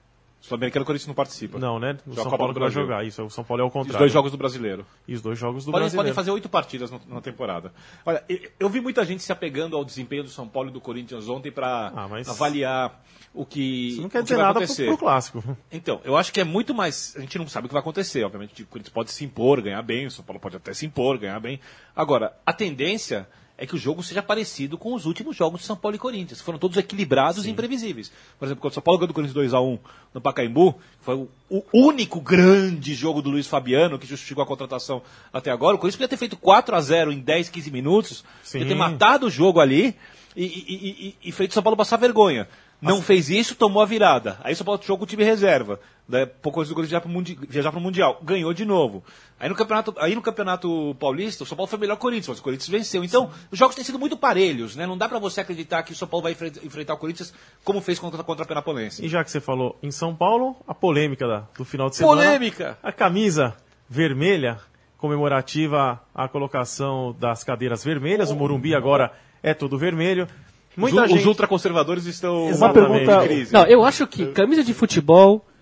O Sul-Americano, o Corinthians não participa. não, né? O Joga a São Copa Paulo do que vai Brasil. jogar. Isso, o São Paulo é o Os contrário. dois jogos do Brasileiro. E os dois jogos do Podem, Brasileiro. podem fazer oito partidas no- na temporada. Olha, eu, eu vi muita gente se apegando ao desempenho do São Paulo e do Corinthians ontem para Ah, mas- avaliar o que, Isso não o quer que dizer vai nada pro, acontecer. pro clássico. Então, eu acho que é muito mais. A gente não sabe o que vai acontecer. Obviamente, o Corinthians pode se impor, ganhar bem, o São Paulo pode até se impor, ganhar bem. Agora, a tendência é que o jogo seja parecido com os últimos jogos de São Paulo e Corinthians. Foram todos equilibrados e imprevisíveis. Por exemplo, quando o São Paulo ganhou do Corinthians dois a um no Pacaembu, foi o, o único grande jogo do Luiz Fabiano que justificou a contratação até agora. O Corinthians podia ter feito quatro a zero em dez, quinze minutos, Sim. podia ter matado o jogo ali e, e- e- e- e feito o São Paulo passar vergonha. Não fez isso, tomou a virada. Aí o São Paulo jogou o time reserva. Daí, pouco antes do Corinthians viajar para o mundi viajar pro Mundial. Ganhou de novo. Aí no, campeonato, aí no Campeonato Paulista, o São Paulo foi melhor que o Corinthians, mas o Corinthians venceu. Então, os jogos têm sido muito parelhos, né? Não dá para você acreditar que o São Paulo vai enfre- enfrentar o Corinthians como fez contra, contra a Penapolense. E já que você falou em São Paulo, a polêmica da- do final de semana. Polêmica! A camisa vermelha, comemorativa à colocação das cadeiras vermelhas. O Morumbi agora é todo vermelho. Muita os, gente... os ultraconservadores estão Exatamente. Uma pergunta- em crise. Não, eu acho que camisa de futebol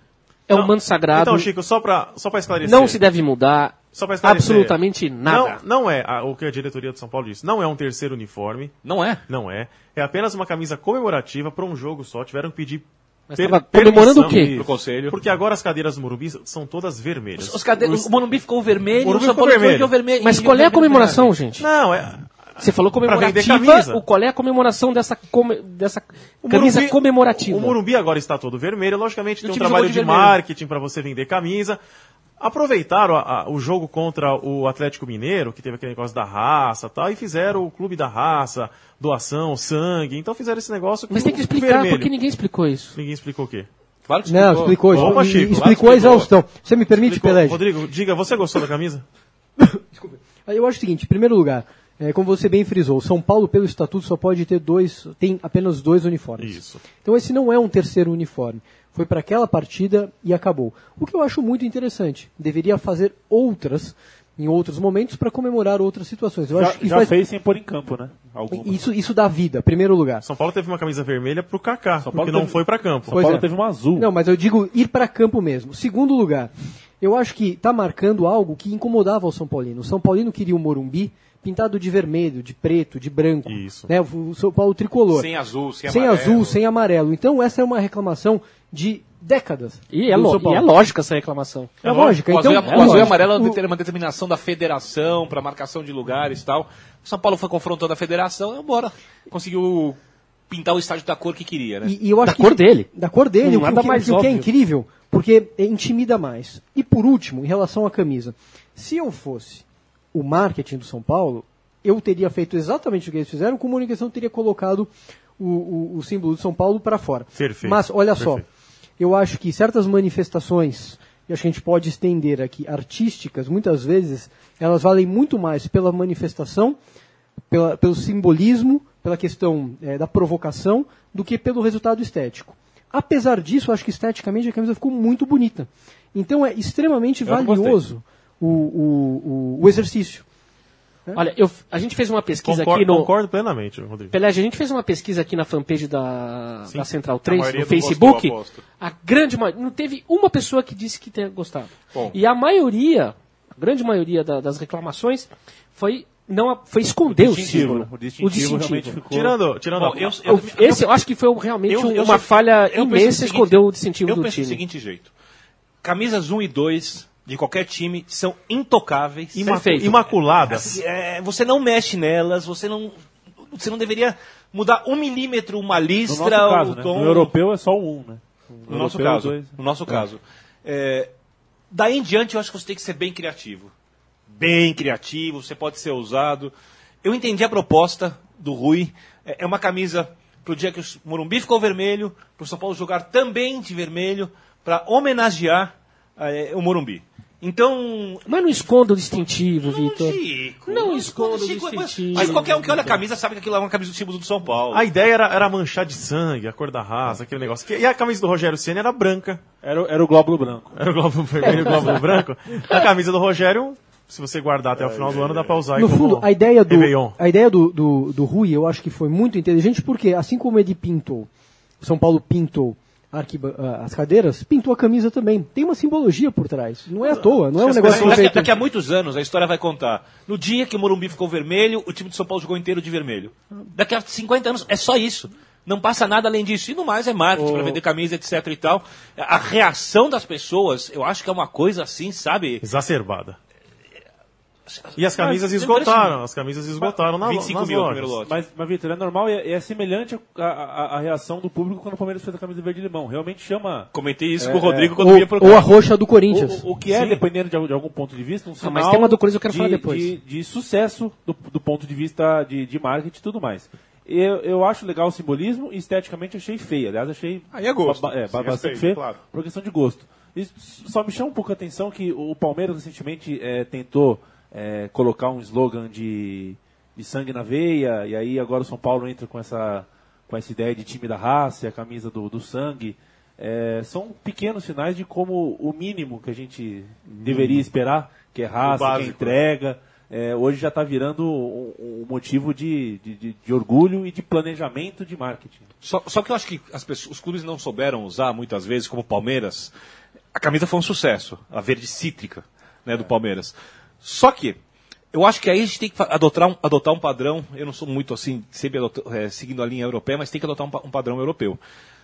é Não, um manto sagrado. Então, Chico, só para só pra esclarecer. Não se deve mudar só pra esclarecer, absolutamente nada. Não, não é a, o que a diretoria do São Paulo disse. Não é um terceiro uniforme. Não é? Não é. É apenas uma camisa comemorativa para um jogo só. Tiveram que pedir. Mas tava comemorando o quê? Pro conselho. Porque agora as cadeiras do Morumbi são todas vermelhas. Os, os cade... O Morumbi ficou vermelho, o Morumbi São ficou Paulo vermelho. ficou vermelho. Mas e qual é a vermelho comemoração, vermelho. gente? Não, é. Você falou vender comemorativa, camisa. o, qual é a comemoração dessa, come, dessa O camisa Morumbi- comemorativa? O Morumbi agora está todo vermelho. Logicamente tem O um time trabalho jogou de, de vermelho. marketing para você vender camisa. Aproveitaram a- a- o jogo contra o Atlético Mineiro, que teve aquele negócio da raça e tal, e fizeram o Clube da Raça, doação, sangue. Então fizeram esse negócio com Mas tem que com explicar, vermelho. porque ninguém explicou isso. Ninguém explicou o quê? Claro que Não, explicou. Opa, e- Chico, explicou a exaustão. Você me permite, Explicou. Pelé? Rodrigo, diga, você gostou da camisa? Eu acho o seguinte, em primeiro lugar, é, como você bem frisou, São Paulo, pelo estatuto, só pode ter dois, tem apenas dois uniformes. Isso. Então esse não é um terceiro uniforme. Foi para aquela partida e acabou. O que eu acho muito interessante. Deveria fazer outras, em outros momentos, para comemorar outras situações. Eu Já, acho que já faz... fez sem pôr em campo, né? Algumas. Isso, isso dá vida, em primeiro lugar. São Paulo teve uma camisa vermelha pro Kaká, São porque Paulo não teve- foi pra campo. São Pois Paulo é. teve um azul. Não, mas eu digo ir para campo mesmo. Segundo lugar, eu acho que está marcando algo que incomodava o São Paulino. O São Paulino queria o Morumbi pintado de vermelho, de preto, de branco. Isso. Né? O São Paulo tricolor. Sem azul, sem, sem amarelo. azul, sem amarelo. Então essa é uma reclamação de décadas. E é, do lo- São e Paulo. é lógica essa reclamação. É lógica. O Então, azul, e- é o azul e lógico. amarelo é O- uma uma determinação da federação para marcação de lugares e tal. O São Paulo foi confrontando a federação e embora. Conseguiu pintar o estádio da cor que queria, né? E, e eu acho Da que, cor dele. Da cor dele, Não, o, que, nada o que- mais o que é óbvio. incrível, porque é, intimida mais. E por último, em relação à camisa, se eu fosse o marketing do São Paulo, eu teria feito exatamente o que eles fizeram, com comunicação teria colocado o, o, o símbolo do São Paulo para fora. Perfeito. Mas, olha só, Perfeito. eu acho que certas manifestações, e acho que a gente pode estender aqui, artísticas, muitas vezes, elas valem muito mais pela manifestação, pela, pelo simbolismo, pela questão eh, da provocação, do que pelo resultado estético. Apesar disso, eu acho que esteticamente a camisa ficou muito bonita. Então é extremamente Eu não valioso o, o, o, o exercício. Olha, eu, a gente fez uma pesquisa Concordo, aqui no... concordo plenamente, Rodrigo. Pelé, a gente fez uma pesquisa aqui na fanpage da, da Central três, maioria no não Facebook. gostou, aposto. A grande maioria, não teve uma pessoa que disse que tenha gostado. Bom. E a maioria, a grande maioria da- das reclamações foi, não, a- foi esconder o, distintivo, símbolo. o distintivo realmente ficou- Tirando, tirando Bom, a- eu, Eu- Esse eu acho que foi realmente eu- eu uma sou- falha eu penso o imensa seguinte, esconder o distintivo eu do penso time. do seguinte jeito. Camisas um e dois de qualquer time são intocáveis. Imacu- Perfeito. imaculadas. É, você não mexe nelas, você não, você não deveria mudar um milímetro uma No listra, nosso caso, o né? tom. No europeu é só um, né? No nosso europeu, caso. dois. No nosso caso. É, daí em diante, eu acho que você tem que ser bem criativo. Bem criativo, você pode ser ousado. Eu entendi a proposta do Rui. É, é uma camisa pro dia que o Morumbi ficou vermelho, pro São Paulo jogar também de vermelho, para homenagear é, o Morumbi. Então, Mas não esconda o distintivo, Não, Vitor. Chico, Não esconda o Chico, mas- distintivo. Mas qualquer um que olha a camisa sabe que aquilo é uma camisa do símbolo do São Paulo. A ideia era, era manchar de sangue, a cor da raça, aquele negócio. Que- E a camisa do Rogério Ceni era branca. Era, o- era o glóbulo branco. Era o glóbulo vermelho e o glóbulo branco. A camisa do Rogério, se você guardar até o final do ano, dá pra usar aí No como fundo, a ideia do, Réveillon. a ideia do, do, do Rui, eu acho que foi muito inteligente, porque assim como ele pintou, o São Paulo pintou a arquiba- ah, as cadeiras, pintou a camisa também. Tem uma simbologia por trás. Não é à toa, não é um as negócio pessoas- feito... Daqui, daqui a muitos anos, a história vai contar. No dia que o Morumbi ficou vermelho, o time de São Paulo jogou inteiro de vermelho. Daqui a cinquenta anos, é só isso. Não passa nada além disso. E no mais é marketing para vender camisa, etc e tal. A reação das pessoas, eu acho que é uma coisa assim, sabe? Exacerbada. E as camisas Mas, esgotaram, as camisas esgotaram na, vinte e cinco nas mil o lojas. primeiro lote. Mas, mas Vitor, é normal e é, é semelhante a, a- a reação do público quando o Palmeiras fez a camisa verde e limão. Realmente chama. Comentei isso É, com o Rodrigo é. quando eu ia pro Ou, ou a campo. roxa do Corinthians. O, o que é, Sim. dependendo de, algum- de algum ponto de vista, um sinal mas tem uma do Corinthians que eu quero de, falar depois. de, de sucesso do, do ponto de vista de, de marketing e tudo mais. Eu, eu acho legal o simbolismo e esteticamente achei feia. Aliás, achei Aí é gosto. ba- é, Sim, bastante respeito, feio claro. por questão de gosto. E só me chama um pouco a atenção que o Palmeiras recentemente é, tentou é, colocar um slogan de, de sangue na veia, e aí agora o São Paulo entra com essa, com essa ideia de time da raça, e a camisa do, do sangue. É, são pequenos sinais de como o mínimo que a gente deveria esperar, que é raça, que é básico. entrega, é, hoje já está virando um, um motivo de, de, de- de orgulho e de planejamento de marketing. Só, só que eu acho que as pessoas, os clubes não souberam usar muitas vezes, como o Palmeiras, a camisa foi um sucesso, a verde cítrica, né, do Palmeiras. Só que eu acho que aí a gente tem que adotar um, adotar um padrão, eu não sou muito assim, sempre adotar, é, seguindo a linha europeia, mas tem que adotar um, um padrão europeu.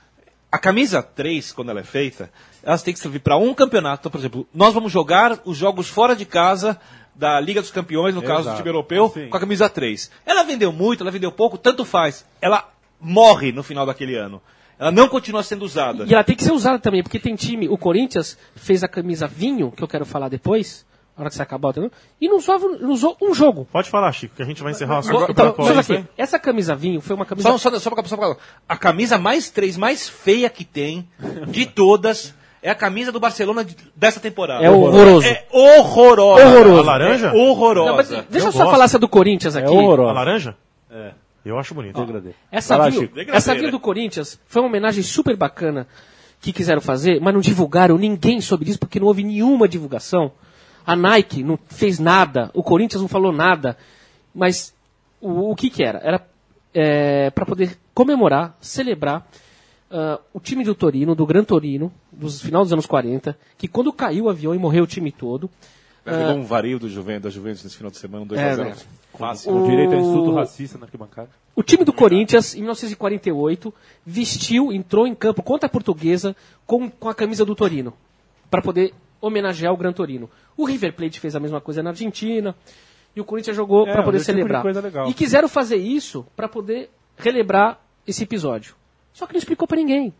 A camisa três, quando ela é feita, elas têm que servir para um campeonato. Então, por exemplo, nós vamos jogar os jogos fora de casa da Liga dos Campeões, no Exato. caso do time europeu, Sim. com a camisa três. Ela vendeu muito, ela vendeu pouco, tanto faz. Ela morre no final daquele ano. Ela não continua sendo usada. E ela tem que ser usada também, porque tem time, o Corinthians fez a camisa vinho, que eu quero falar depois, na hora que você acabar o treino, e não usou, não usou um jogo. Pode falar, Chico, que a gente vai encerrar o assunto. Então, só aqui, essa camisa vinho foi uma camisa... Só, só, só, pra, só pra, a camisa mais três, mais feia que tem, de todas, é a camisa do Barcelona de, dessa temporada. É horroroso. É horrorosa. Horroroso. A laranja? É horrorosa. Não, mas deixa eu, eu só falar essa do Corinthians aqui. É horrorosa. A laranja? É. Eu acho bonito. Ó, essa lá, vinho, essa vinho do Corinthians foi uma homenagem super bacana que quiseram fazer, mas não divulgaram ninguém sobre isso, porque não houve nenhuma divulgação. A Nike não fez nada, o Corinthians não falou nada, mas o, o que que era? Era é, para poder comemorar, celebrar uh, o time do Torino, do Gran Torino, dos final dos anos quarenta, que quando caiu o avião e morreu o time todo... Pegou uh, um vario do Juventus, da Juventus nesse final de semana, um dois a zero. É, Quase. O direito a insulto racista na arquibancada. O time do Corinthians, em mil novecentos e quarenta e oito, vestiu, entrou em campo contra a Portuguesa com, com a camisa do Torino, para poder homenagear o Gran Torino. O River Plate fez a mesma coisa na Argentina, e o Corinthians jogou é, para poder celebrar. Tipo de coisa legal. E quiseram fazer isso para poder relembrar esse episódio. Só que não explicou para ninguém.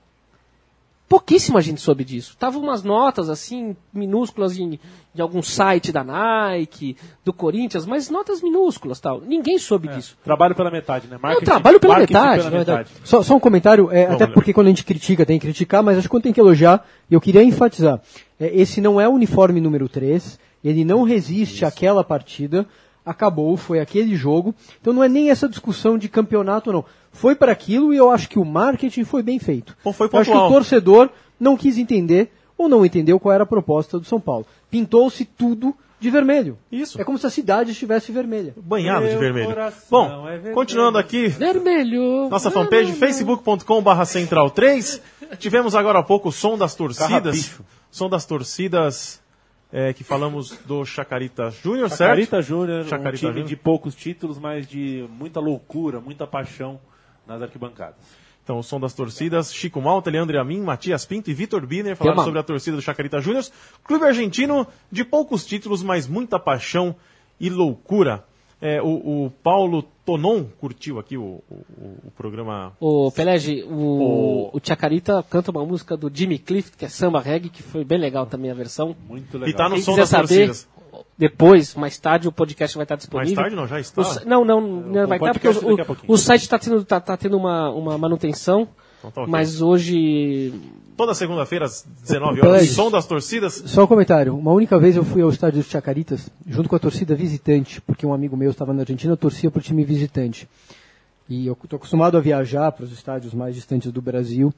Pouquíssima gente soube disso. Tava umas notas assim, minúsculas em, em algum site da Nike, do Corinthians, mas notas minúsculas tal. Ninguém soube é. disso. Trabalho pela metade, né? Marketing, Eu trabalho pela metade. Pela metade. Só, só um comentário, é, até porque quando a gente critica, tem que criticar, mas acho que quando tem que elogiar, e eu queria enfatizar, é, esse não é o uniforme número três, ele não resiste Isso. àquela partida, acabou, foi aquele jogo, então não é nem essa discussão de campeonato não. Foi para aquilo e eu acho que o marketing foi bem feito. Bom, foi eu acho que o torcedor não quis entender ou não entendeu qual era a proposta do São Paulo. Pintou-se tudo de vermelho. Isso. É como se a cidade estivesse vermelha. Banhado de vermelho. Bom, é continuando aqui. Vermelho. Nossa fanpage, facebook ponto com barra central três. Tivemos agora há pouco o som das torcidas. Carrapicho. Som das torcidas é, que falamos do Chacarita Júnior, certo? Chacarita Júnior, um Chacarita time Júnior. de poucos títulos, mas de muita loucura, muita paixão nas arquibancadas. Então, o som das torcidas, Chico Malta, Leandro Amin, Matias Pinto e Vitor Biner falaram Tema. sobre a torcida do Chacarita Júnior. Clube argentino de poucos títulos, mas muita paixão e loucura. É, o, o Paulo Tonon curtiu aqui o, o, o programa... O Pelegi, o, o Chacarita canta uma música do Jimmy Cliff, que é samba reggae, que foi bem legal também a versão. Muito legal. E tá no Quem som quiser das saber, torcidas. depois, mais tarde, o podcast vai estar disponível. Mais tarde não, já está. O, não, não, não vai estar, porque o, o, o site está tendo, tá, tá tendo uma, uma manutenção, então tá okay. Mas hoje... Toda segunda-feira, às dezenove horas, Pelegi, som das torcidas. Só um comentário. Uma única vez eu fui ao estádio dos Chacaritas, junto com a torcida visitante, porque um amigo meu estava na Argentina, eu torcia para o time visitante. E eu estou acostumado a viajar para os estádios mais distantes do Brasil.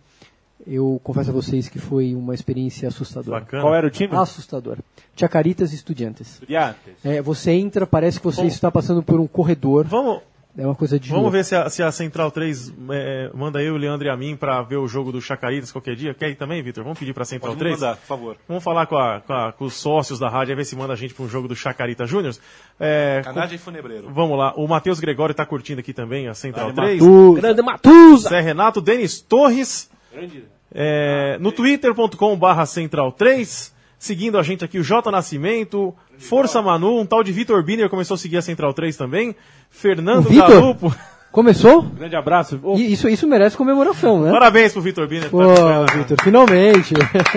Eu confesso a vocês que foi uma experiência assustadora. Bacana. Qual era o time? Assustadora. Chacaritas e Estudiantes. Estudiantes. É, você entra, parece que você Bom, está passando por um corredor. Vamos... É uma coisa de Vamos louco. ver se a, se a Central três é, manda eu, o Leandro e a mim para ver o jogo do Chacaritas qualquer dia. Quer ir também, Vitor? Vamos pedir para a Central Pode três? mandar, por favor. Vamos falar com, a, com, a, com os sócios da rádio, ver se manda a gente para um jogo do Chacarita Júnior. É, Canagem com... Funebreiro. Vamos lá. O Matheus Gregório está curtindo aqui também a Central três. Matuza. Grande Matuza! Zé Renato, Denis Torres. Grande. É, no twitter ponto com barra central três. Seguindo a gente aqui, o J Nascimento, Força Manu, um tal de Vitor Biner começou a seguir a Central três também. Fernando Galupo. Começou? Grande abraço. Oh. E isso, isso merece comemoração, né? Parabéns pro Vitor Biner. Pô, Vitor, finalmente.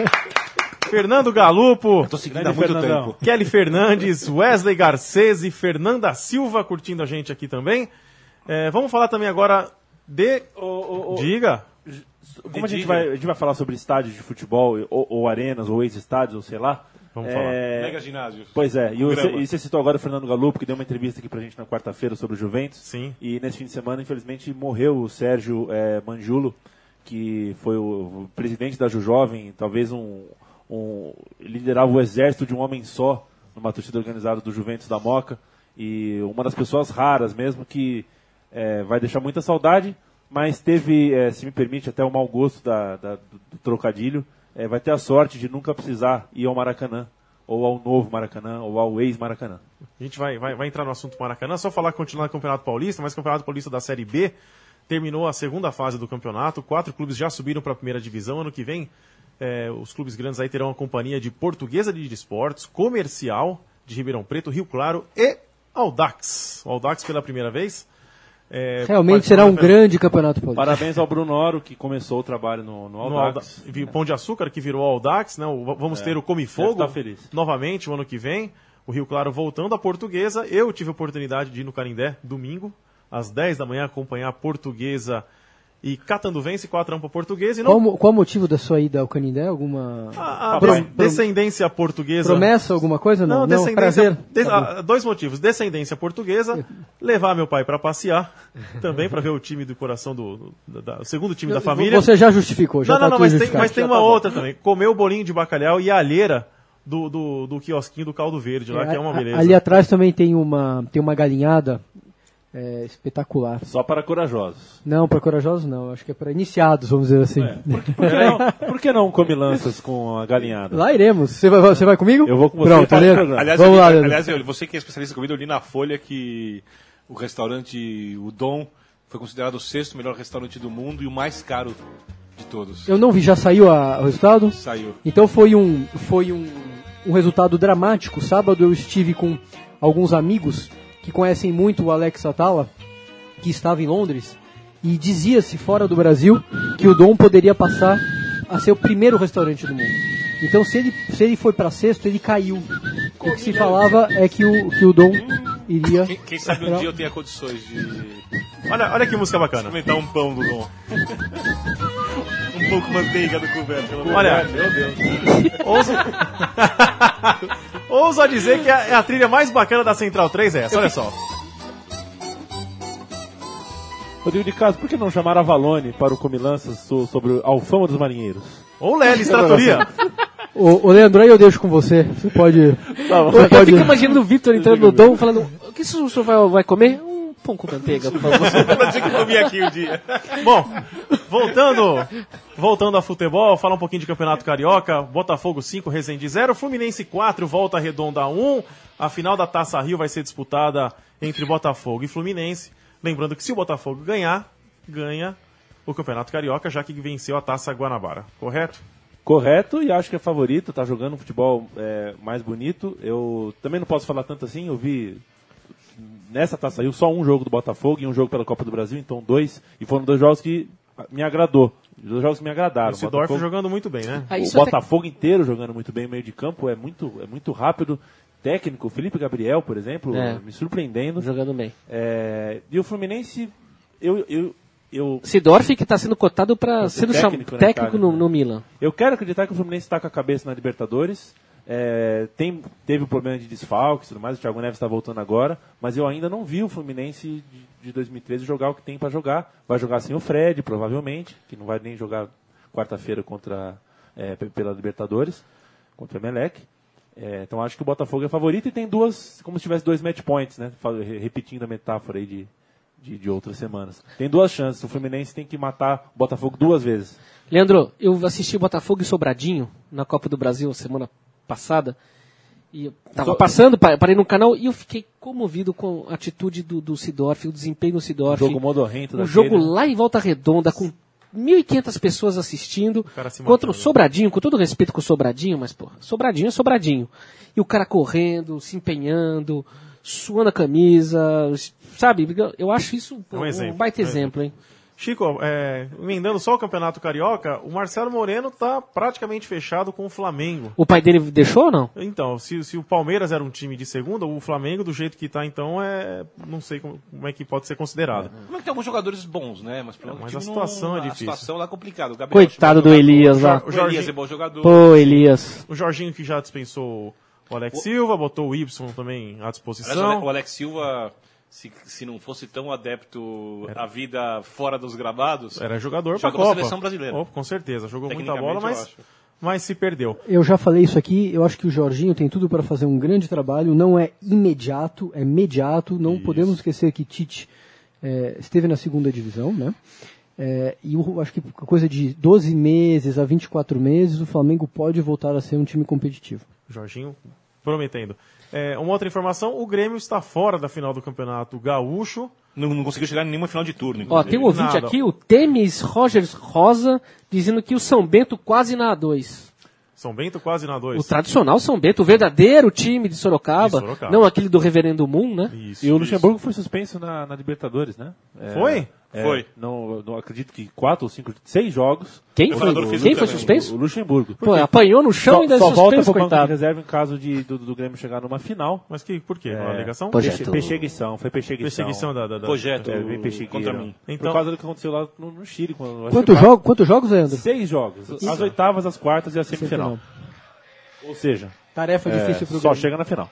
Fernando Galupo. Eu tô seguindo há muito Fernandão. tempo. Kelly Fernandes, Wesley Garcese, Fernanda Silva curtindo a gente aqui também. É, vamos falar também agora de... Oh, oh, oh. Diga. Como a gente, vai, a gente vai falar sobre estádios de futebol, ou, ou arenas, ou ex-estádios, ou sei lá. Vamos é... falar. Mega ginásio. Pois é, e você, e você citou agora o Fernando Galupo, que deu uma entrevista aqui pra gente na quarta-feira sobre o Juventus. Sim. E nesse fim de semana, infelizmente, morreu o Sérgio é, Mangiulo, que foi o presidente da Jujovem, talvez um, um... liderava o exército de um homem só, numa torcida organizada do Juventus da Moca. E uma das pessoas raras mesmo, que é, vai deixar muita saudade, mas teve, é, se me permite, até o mau gosto da, da, do, do trocadilho, é, vai ter a sorte de nunca precisar ir ao Maracanã, ou ao novo Maracanã, ou ao ex-Maracanã. A gente vai, vai, vai entrar no assunto Maracanã, só falar continuar no Campeonato Paulista, mas o Campeonato Paulista da Série B terminou a segunda fase do campeonato, quatro clubes já subiram para a primeira divisão, ano que vem é, os clubes grandes aí terão a companhia de Portuguesa de Esportes, Comercial de Ribeirão Preto, Rio Claro e Audax. O Audax pela primeira vez. É, Realmente será um grande campeonato paulista. Parabéns ao Bruno Oro, que começou o trabalho no, no Audax. No Alda... Pão de Açúcar, que virou Audax, né? O, vamos é, ter o Come Fogo tá feliz. novamente o ano que vem. O Rio Claro voltando à Portuguesa. Eu tive a oportunidade de ir no Canindé domingo, às dez da manhã, acompanhar a Portuguesa e Catanduvense, quatro a um para a Portuguesa. E não... qual, qual o motivo da sua ida ao Canindé? Alguma a, a pro, descendência portuguesa? Promessa, alguma coisa? Não, não, não descendência. De, tá dois motivos. Descendência portuguesa, levar meu pai para passear, também para ver o time do coração do, do da, o segundo time da família. Você já justificou, já Não, tá não, não, mas tem, mas tem uma tá outra também. Comer o bolinho de bacalhau e a alheira do, do, do quiosquinho do Caldo Verde lá, é, que é uma beleza. Ali atrás também tem uma, tem uma galinhada. É espetacular. Só para corajosos. Não, para corajosos não. Acho que é para iniciados, vamos dizer assim. É. Por, que, por, que não, por que não come lanças com a galinhada? Lá iremos. Você vai, você vai comigo? Eu vou com você. Pronto, aliás, vamos eu, lá, aliás eu, você que é especialista em comida, eu li na Folha que o restaurante Udon foi considerado o sexto melhor restaurante do mundo e o mais caro de todos. Eu não vi, já saiu a, o resultado? Saiu. Então foi um, foi um, um resultado dramático. Sábado eu estive com alguns amigos que conhecem muito o Alex Atala, que estava em Londres, e dizia-se fora do Brasil que o Dom poderia passar a ser o primeiro restaurante do mundo. Então se ele, se ele foi para sexto, ele caiu. O que se falava é que o, que o Dom iria... Quem, quem sabe um dia eu tenha condições de... Olha, olha que música bacana. Experimentar um pão do Dom. Um pouco manteiga do coberto. Olha, meu Deus. Ouso... Ouso a dizer que a, a trilha mais bacana da Central três é essa, olha só. Rodrigo de Castro, por que não chamar a Valone para o Comilanças sobre o Alfama dos Marinheiros? Ou Lelis, tratoria. Ô, ô Leandro, aí eu deixo com você. Você pode... Tá, você eu pode... fico imaginando o Vitor entrando no Dom falando, o que o senhor vai, vai comer? Um pão com manteiga, por favor. Vou dizer que eu comi aqui um dia. Bom, voltando, voltando a futebol, falar um pouquinho de Campeonato Carioca. Botafogo cinco, Resende zero, Fluminense quatro, Volta Redonda um. A final da Taça Rio vai ser disputada entre Botafogo e Fluminense. Lembrando que se o Botafogo ganhar, ganha o Campeonato Carioca, já que venceu a Taça Guanabara, correto? Correto, e acho que é favorito, tá jogando um futebol é, mais bonito. Eu também não posso falar tanto assim, eu vi nessa Taça Rio só um jogo do Botafogo e um jogo pela Copa do Brasil, então dois, e foram dois jogos que me agradou, dois jogos que me agradaram. O Sidorf jogando muito bem, né? Ah, o Botafogo até... inteiro jogando muito bem, o meio de campo é muito, é muito rápido. Técnico, Felipe Gabriel, por exemplo, é, me surpreendendo. Jogando bem. É, e o Fluminense, eu... eu, eu Sidorf, que está sendo cotado para ser técnico, cham... né, técnico no, no Milan. Eu quero acreditar que o Fluminense está com a cabeça na Libertadores. É, tem, teve um problema de desfalques e tudo mais, o Thiago Neves está voltando agora, mas eu ainda não vi o Fluminense de, de dois mil e treze jogar o que tem para jogar. Vai jogar sem o Fred, provavelmente, que não vai nem jogar quarta-feira contra, é, pela Libertadores, contra o Emelec. É, então acho que o Botafogo é favorito e tem duas, como se tivesse dois match points, né? Repetindo a metáfora aí de, de, de outras semanas. Tem duas chances, o Fluminense tem que matar o Botafogo duas vezes. Leandro, eu assisti Botafogo e Sobradinho na Copa do Brasil semana passada. E eu tava so... passando, parei no canal e eu fiquei comovido com a atitude do, do Sidorf, o desempenho do Sidorf. Um jogo modorrento. Um jogo lá em Volta Redonda, com mil e quinhentas pessoas assistindo, contra o Sobradinho, com todo respeito com o Sobradinho, mas, porra, Sobradinho é Sobradinho. E o cara correndo, se empenhando, suando a camisa, sabe? Eu acho isso um, um, exemplo, um baita um exemplo, hein? Chico, é, emendando só o Campeonato Carioca, o Marcelo Moreno está praticamente fechado com o Flamengo. O pai dele deixou ou não? Então, se, se o Palmeiras era um time de segunda, o Flamengo, do jeito que está, então, é, não sei como, como é que pode ser considerado. Não é que tem alguns jogadores bons, né? Mas, é, mas a situação não, é difícil. A situação lá é complicada. O Gabriel, Coitado do Elias lá. O, o Elias é bom jogador. Pô, Elias. O Jorginho que já dispensou o Alex o... Silva, botou o Y também à disposição. Aliás, o Alex Silva... Se, se não fosse tão adepto era. à vida fora dos gramados, era jogador para a Copa. Seleção brasileira. Oh, com certeza, jogou muita bola, mas, mas se perdeu. Eu já falei isso aqui, eu acho que o Jorginho tem tudo para fazer um grande trabalho, não é imediato, é imediato, não isso. podemos esquecer que Tite é, esteve na segunda divisão, né? É, e eu acho que coisa de doze meses a vinte e quatro meses, o Flamengo pode voltar a ser um time competitivo. Jorginho prometendo. É, uma outra informação, o Grêmio está fora da final do Campeonato Gaúcho. Não, não conseguiu chegar em nenhuma final de turno. Ó, inclusive. tem um ouvinte Nada. aqui, o Temis Rogers Rosa, dizendo que o São Bento quase na A dois. São Bento quase na O dois. tradicional São Bento, o verdadeiro time de Sorocaba, De Sorocaba. não aquele do Reverendo Moon, né? Isso, E o isso. Luxemburgo foi suspenso na, na Libertadores, né? É, Foi? é, Foi. Não, não acredito que quatro ou cinco, seis jogos. Quem O foi, treinador fez quem um foi também. suspenso? O Luxemburgo. Pô, apanhou no chão e Só, ainda é só volta suspenso, pro banco de coitado. reserva em caso de, do, do Grêmio chegar numa final. Mas que, por quê? Uma É. ligação? Projeto. Peche- Perseguição, foi perseguição. Perseguição da... da, da Projeto É, bem perseguiram. contra mim. Então- Por causa do que aconteceu lá no, no Chile. Quando, acho Quantos, que jogo, quantos jogos, Leandro? Seis jogos. As oitavas, as quartas e a semifinal. Semifinal. Ou seja, Tarefa é, difícil pro só Grêmio. chega na final.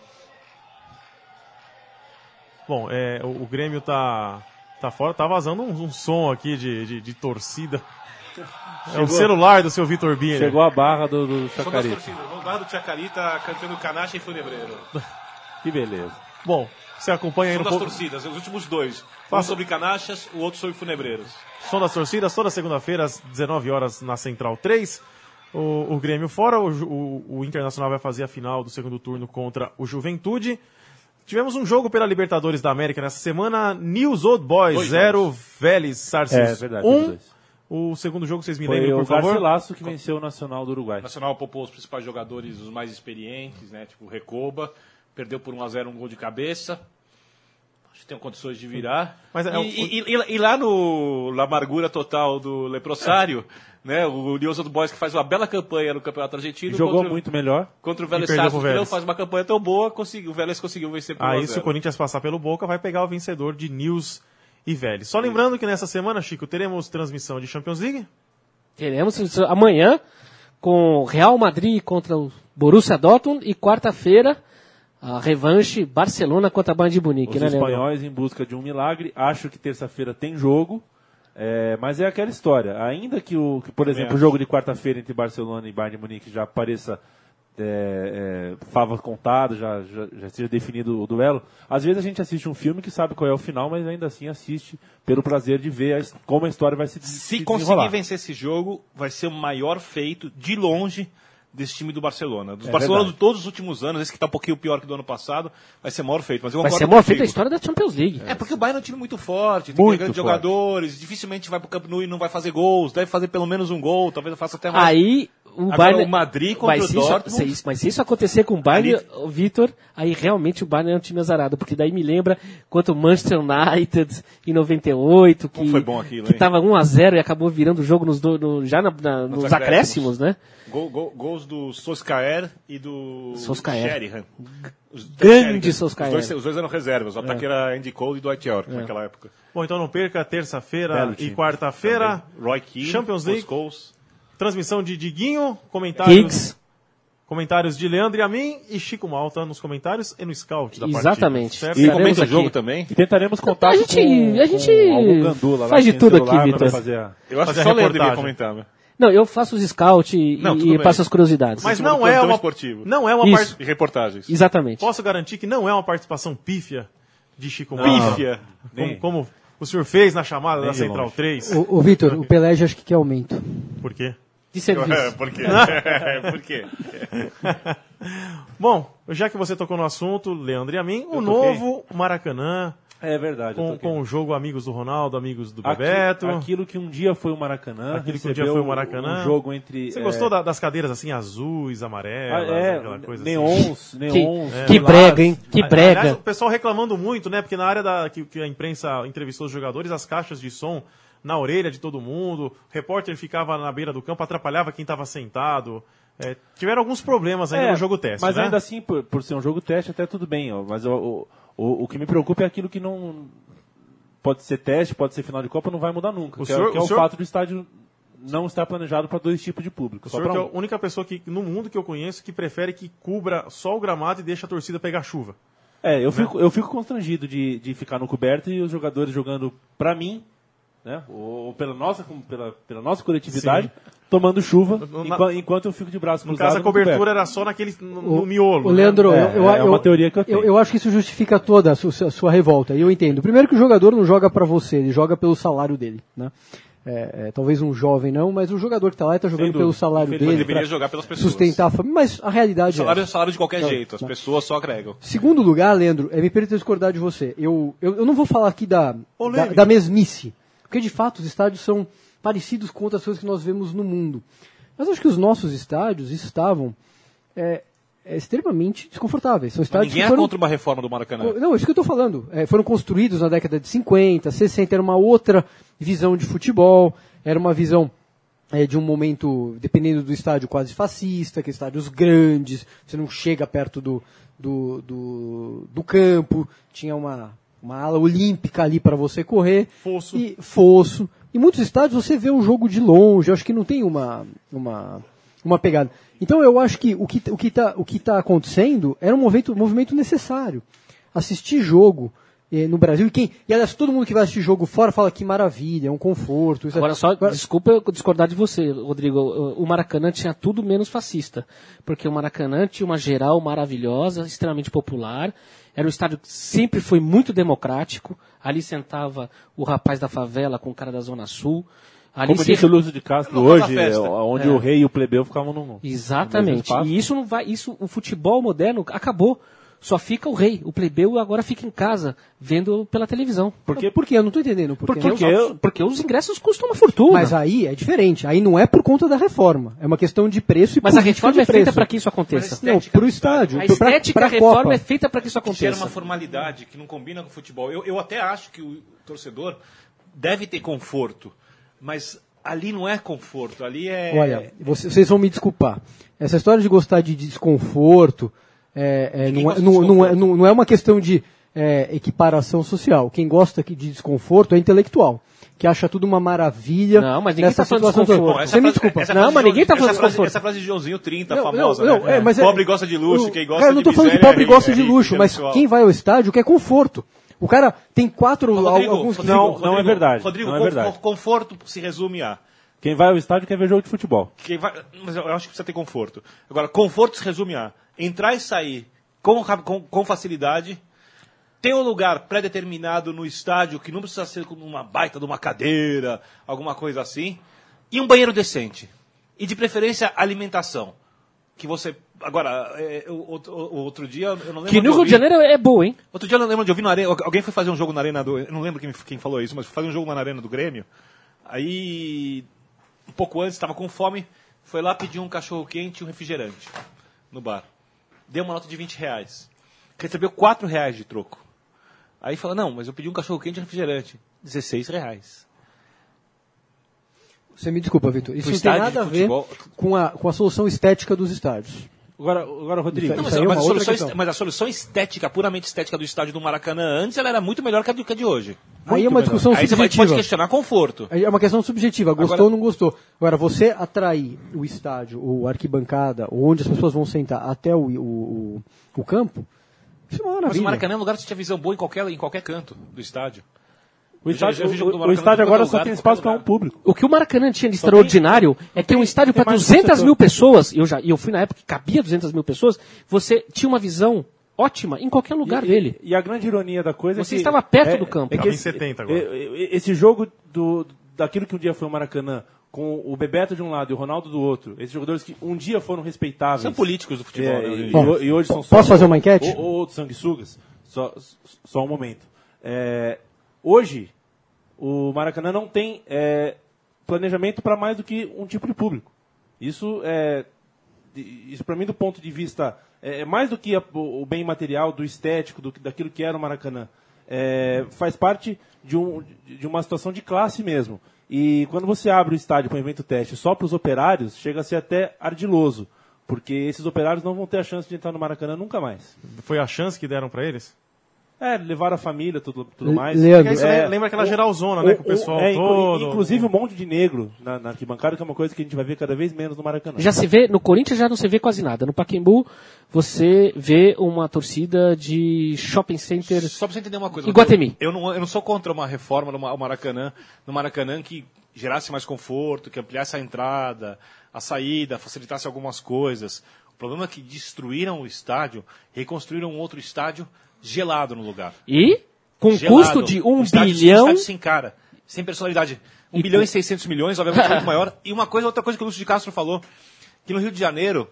Bom, é, o, o Grêmio tá, tá fora, tá vazando um, um som aqui de, de, de torcida. É o celular do seu Vitor Bini. Chegou a barra do, do São das Chacarita. torcidas. O lado do Chacarita cantando Canacha e Funebreiro. Que beleza. Bom, você acompanha aí São no das po- torcidas, os últimos dois. Um Faça- sobre Canachas, o outro sobre Funebreiros. Som das torcidas, toda segunda-feira às dezenove horas na Central três. O, o Grêmio fora, o, Ju- o, o Internacional vai fazer a final do segundo turno contra o Juventude. Tivemos um jogo pela Libertadores da América nessa semana. News Old Boys, Dois zero, Vélez Sarsfield É verdade. um. dois. O segundo jogo, vocês me Foi lembrem, o por favor? Garcilasso que venceu o Nacional do Uruguai. O Nacional poupou os principais jogadores, os mais experientes, né? Tipo o Recoba. Perdeu por um a zero um gol de cabeça. Acho que tem condições de virar. Mas é e, o- e- e- e lá no na amargura total do Leprosário, né? O News Old Boys que faz uma bela campanha no Campeonato Argentino. Jogou contra, muito melhor. Contra o Vélez perdeu pro Sarsfield, que não Vélez. faz uma campanha tão boa, conseguiu, o Vélez conseguiu vencer por um a Aí, zero. se o Corinthians passar pelo Boca, vai pegar o vencedor de News e Vélez. Só lembrando que nessa semana, Chico, teremos transmissão de Champions League. Teremos isso amanhã com Real Madrid contra o Borussia Dortmund e quarta-feira a revanche Barcelona contra a Bayern de Munique, Os né, Leandro? espanhóis em busca de um milagre. Acho que terça-feira tem jogo. É, mas é aquela história. Ainda que, o, que por exemplo, o jogo de quarta-feira entre Barcelona e Bayern de Munique já pareça é, é, fava contada, já, já, já seja definido o duelo, às vezes a gente assiste um filme que sabe qual é o final, mas ainda assim assiste pelo prazer de ver a, his- como a história vai se, Se se conseguir desenrolar. vencer esse jogo, vai ser o maior feito, de longe, desse time do Barcelona. Dos É Barcelona verdade. de todos os últimos anos, esse que está um pouquinho pior que do ano passado, vai ser o maior feito. Mas eu Vai concordo ser a maior feita da contigo. história da Champions League. É porque o Bayern é um time muito forte, tem Muito grandes forte. jogadores, dificilmente vai pro Camp Nou e não vai fazer gols, deve fazer pelo menos um gol, talvez faça até mais. Aí o Agora, Bayern. o Madrid contra mas o se isso- Dortmund- se isso- mas se isso acontecer com o Bayern, Ali- o Vitor, aí realmente o Bayern é um time azarado, porque daí me lembra quanto o Manchester United em noventa e oito, que Como foi bom aquilo, que hein? tava um a zero e acabou virando o jogo nos do- no- já na- na- nos, Nos acréscimos, acréscimos. né? Gol- gol- gols do Solskjaer e do Solskjaer. Sheringham. Os- Grande Sheringham. Solskjaer. Os dois, os dois eram reservas, o ataque era Andy Cole e Dwight York naquela época. Bom, então não perca terça-feira Belo e time. quarta-feira. Roy Keane, Champions League. os gols. Transmissão de Diguinho, comentários, Higgs, comentários de Leandro e a mim e Chico Malta nos comentários e no scout da partida. Exatamente. Certo? E Estaremos comenta o aqui. jogo também. E tentaremos contato A gente- com, a gente com algum gandula lá faz que de tem tudo aqui, celular pra Vitor. fazer a- Eu acho Fazer que só a o Leandro devia reportagem. comentar, né? Não, eu faço os scout e, Não, tudo e bem. passo as curiosidades. Mas cima do não é plantão uma esportivo. não é uma Isso. part- E reportagens. Exatamente. Posso garantir que não é uma participação pífia de Chico Malta. Pífia. Como, Nem. como o senhor fez na chamada Nem da de Central longe. três. O, o Vitor, o Pelé já acho que quer aumento. Por quê? De serviço. É, por quê? Por quê? Bom, já que você tocou no assunto, Leandro e a mim, o Eu novo Maracanã, É verdade. eu com, tô aqui. com o jogo Amigos do Ronaldo, Amigos do Aqui- Bebeto. Aquilo que um dia foi o Maracanã. Aquilo que um dia recebeu foi o Maracanã. Um jogo entre. Você é, gostou da- das cadeiras assim, azuis, ah, amarelas, é, aquela coisa assim? neons, Que, neons. É, que lilás. brega, hein? Que A- brega. Aliás, o pessoal reclamando muito, né? Porque na área da, que, que a imprensa entrevistou os jogadores, as caixas de som na orelha de todo mundo, o repórter ficava na beira do campo, atrapalhava quem estava sentado. É, tiveram alguns problemas ainda É, no jogo teste, Mas né? ainda assim, por, por ser um jogo teste, até tudo bem. Ó, mas o, o, o, o que me preocupa é aquilo que não. Pode ser teste, pode ser final de Copa, não vai mudar nunca. O que senhor- é, que é o o senhor- fato do estádio não estar planejado para dois tipos de público. O Só senhor que para é a única pessoa que, no mundo que eu conheço que prefere que cubra só o gramado e deixa a torcida pegar chuva. É, eu fico, eu fico constrangido de, de ficar no coberto e os jogadores jogando pra mim, né? Ou, ou pela, nossa, como pela, pela nossa coletividade, tomando chuva, Na- enquanto, enquanto eu fico de braço No cruzado. caso, a no cobertura coberto. era só naquele, no, no miolo. O né? Leandro, É, eu, eu, é uma eu- teoria que eu tenho. Eu, eu acho que isso justifica toda a sua, sua revolta, e eu entendo. Primeiro que o jogador não joga pra você, ele joga pelo salário dele, né? é, é, talvez um jovem não, mas o jogador que está lá está jogando dúvida. pelo salário Ele dele, deveria pra jogar pelas pessoas. sustentar a família, mas a realidade Salário é é salário de qualquer Não, jeito, as não. pessoas só agregam. Segundo lugar, Leandro, é, me permita discordar de você. Eu, eu, eu não vou falar aqui da, da, Polêmica. da mesmice, porque de fato os estádios são parecidos com outras coisas que nós vemos no mundo. Mas acho que os nossos estádios estavam é, é, extremamente desconfortáveis. São Mas estádios ninguém que é foram... contra uma reforma do Maracanã. Não, isso que eu estou falando. É, foram construídos na década de cinquenta, sessenta, era uma outra visão de futebol, era uma visão é, de um momento, dependendo do estádio, quase fascista, que estádios grandes, você não chega perto do, do, do, do campo, tinha uma, uma ala olímpica ali para você correr. Fosso. E, fosso. Em muitos estádios você vê o jogo de longe, eu acho que não tem uma, uma, uma pegada. Então eu acho que o que o que está o que tá acontecendo era um movimento, um movimento necessário. Assistir jogo eh, no Brasil, e quem, e aliás, todo mundo que vai assistir jogo fora fala que maravilha, é um conforto. Isso é- Agora, só, desculpa eu discordar de você, Rodrigo. O Maracanã tinha tudo menos fascista. Porque o Maracanã tinha uma geral maravilhosa, extremamente popular. Era um estádio que sempre foi muito democrático. Ali sentava o rapaz da favela com o cara da Zona Sul. Ali Como se- disse o Lúcio de Castro Local da hoje, festa. é, onde É. o rei e o plebeu ficavam no no mesmo Exatamente. espaço. E isso não vai. Isso, o futebol moderno acabou. Só fica o rei. O plebeu agora fica em casa, vendo pela televisão. Por, por quê? Eu não estou entendendo. Por quê? Porque, os, porque os ingressos custam uma fortuna. Mas aí é diferente. Aí não é por conta da reforma. É uma questão de preço e Mas a política reforma de é feita preço. para que isso aconteça. Não, para o estádio. A pra- estética pra da reforma Copa. é feita para que isso Que gera aconteça. uma formalidade que não combina com o futebol. Eu, eu até acho que o torcedor deve ter conforto, mas ali não é conforto, ali é... Olha, vocês, vocês vão me desculpar. Essa história de gostar de desconforto é, é, Ninguém não, é, gosta de não, não, é, desconforto. não, não é uma questão de é, equiparação social. Quem gosta aqui de desconforto é intelectual, que acha tudo uma maravilha. Não, mas ninguém nessa tá falando de situação toda. desconforto. Bom, essa Você me frase- desculpa. essa Não, frase mas de ninguém tá Joãozinho- falando essa frase, desconforto. essa frase de Joãozinho trinta, Não, famosa, não, não, né? é, mas é- Pobre gosta de luxo, eu- quem gosta cara, eu não de tô falando que miséria pobre é gosta rico, de é rico, luxo, mas intelectual. quem vai ao estádio quer conforto. O cara tem quatro, Rodrigo, alguns... Rodrigo, Não, não é Rodrigo, verdade, Rodrigo, não é con- verdade. con- conforto se resume a... Quem vai ao estádio quer ver jogo de futebol. Quem vai, mas eu acho que precisa ter conforto. Agora, conforto se resume a entrar e sair com, ra- com, com facilidade, ter um lugar pré-determinado no estádio, que não precisa ser com uma baita de uma cadeira, alguma coisa assim, e um banheiro decente. E de preferência, alimentação. Que você... Agora, é, o, o- o outro dia, eu não lembro... Que onde no eu Rio vi. de Janeiro é boa, hein? Outro dia eu não lembro de ouvir na arena. Alguém foi fazer um jogo na arena do. Eu não lembro quem, quem falou isso, mas foi fazer um jogo na arena do Grêmio. Aí, um pouco antes, estava com fome, foi lá pedir um cachorro quente e um refrigerante no bar. Deu uma nota de vinte reais. Recebeu quatro reais de troco. Aí falou, não, mas eu pedi um cachorro quente e um refrigerante. dezesseis reais. Você me desculpa, Vitor. Isso Pro não tem estádio nada a de ver futebol- com a, com a solução estética dos estádios. Agora, agora Rodrigo, Isso Não, mas, aí é mas uma a outra solução, questão. est- mas a solução estética, puramente estética do estádio do Maracanã antes, ela era muito melhor que a de, que a de hoje. Aí é uma melhor. discussão Aí você pode, subjetiva. pode questionar conforto. É uma questão subjetiva, gostou Agora- ou não gostou. Agora, você atrair o estádio, ou a arquibancada, ou onde as pessoas vão sentar até o, o, o, o campo, isso é uma Mas maravilha. o Maracanã é um lugar que você tinha visão boa em qualquer, em qualquer canto do estádio. o estádio, já vi jogo do o- o Maracanã estádio em agora qualquer só lugar, tem em espaço qualquer para um público. O que o Maracanã tinha de Só extraordinário é ter um estádio tem para mais duzentas torcedor. mil pessoas. E eu, já, e eu fui na época que cabia duzentas mil pessoas. Você tinha uma visão ótima em qualquer lugar E- dele. E a grande ironia da coisa é Você que... estava perto é- do campo. É que Tava em esse, setenta agora. é- é- esse jogo do, daquilo que um dia foi o Maracanã, com o Bebeto de um lado e o Ronaldo do outro, esses jogadores que um dia foram respeitáveis... São políticos do futebol. É, né, hoje em e, dia. Bom, e hoje são posso só, fazer uma enquete? Ou, ou outros sanguessugas. Só, só um momento. É, hoje, o Maracanã não tem é, planejamento para mais do que um tipo de público. Isso, é, isso para mim, do ponto de vista... É, é mais do que a, o, o bem material, do estético, do, daquilo que era o Maracanã. É, faz parte de, um, de uma situação de classe mesmo. E quando você abre o estádio para um evento teste só para os operários, chega a ser até ardiloso. Porque esses operários não vão ter a chance de entrar no Maracanã nunca mais. Foi a chance que deram pra eles? É, levaram a família, tudo, tudo Le- mais. Leandro, Porque aí você É, lembra aquela o- geralzona, né? o- Com o pessoal é, inclu- todo. Inclusive um monte de negro na, na arquibancada, que é uma coisa que a gente vai ver cada vez menos no Maracanã. Já se vê, no Corinthians já não se vê quase nada. No Pacaembu, você vê uma torcida de shopping center. Só pra você entender uma coisa. Iguatemi. Eu não, eu não sou contra uma reforma no Ma- Maracanã, no Maracanã que gerasse mais conforto, que ampliasse a entrada, a saída, facilitasse algumas coisas. O problema é que destruíram o estádio, reconstruíram um outro estádio gelado no lugar. E com um Gelado. custo de um estádio, bilhão. estádio sem cara. sem personalidade. um bilhão e seiscentos milhões, obviamente, muito maior. E uma coisa, outra coisa que o Lúcio de Castro falou, que no Rio de Janeiro,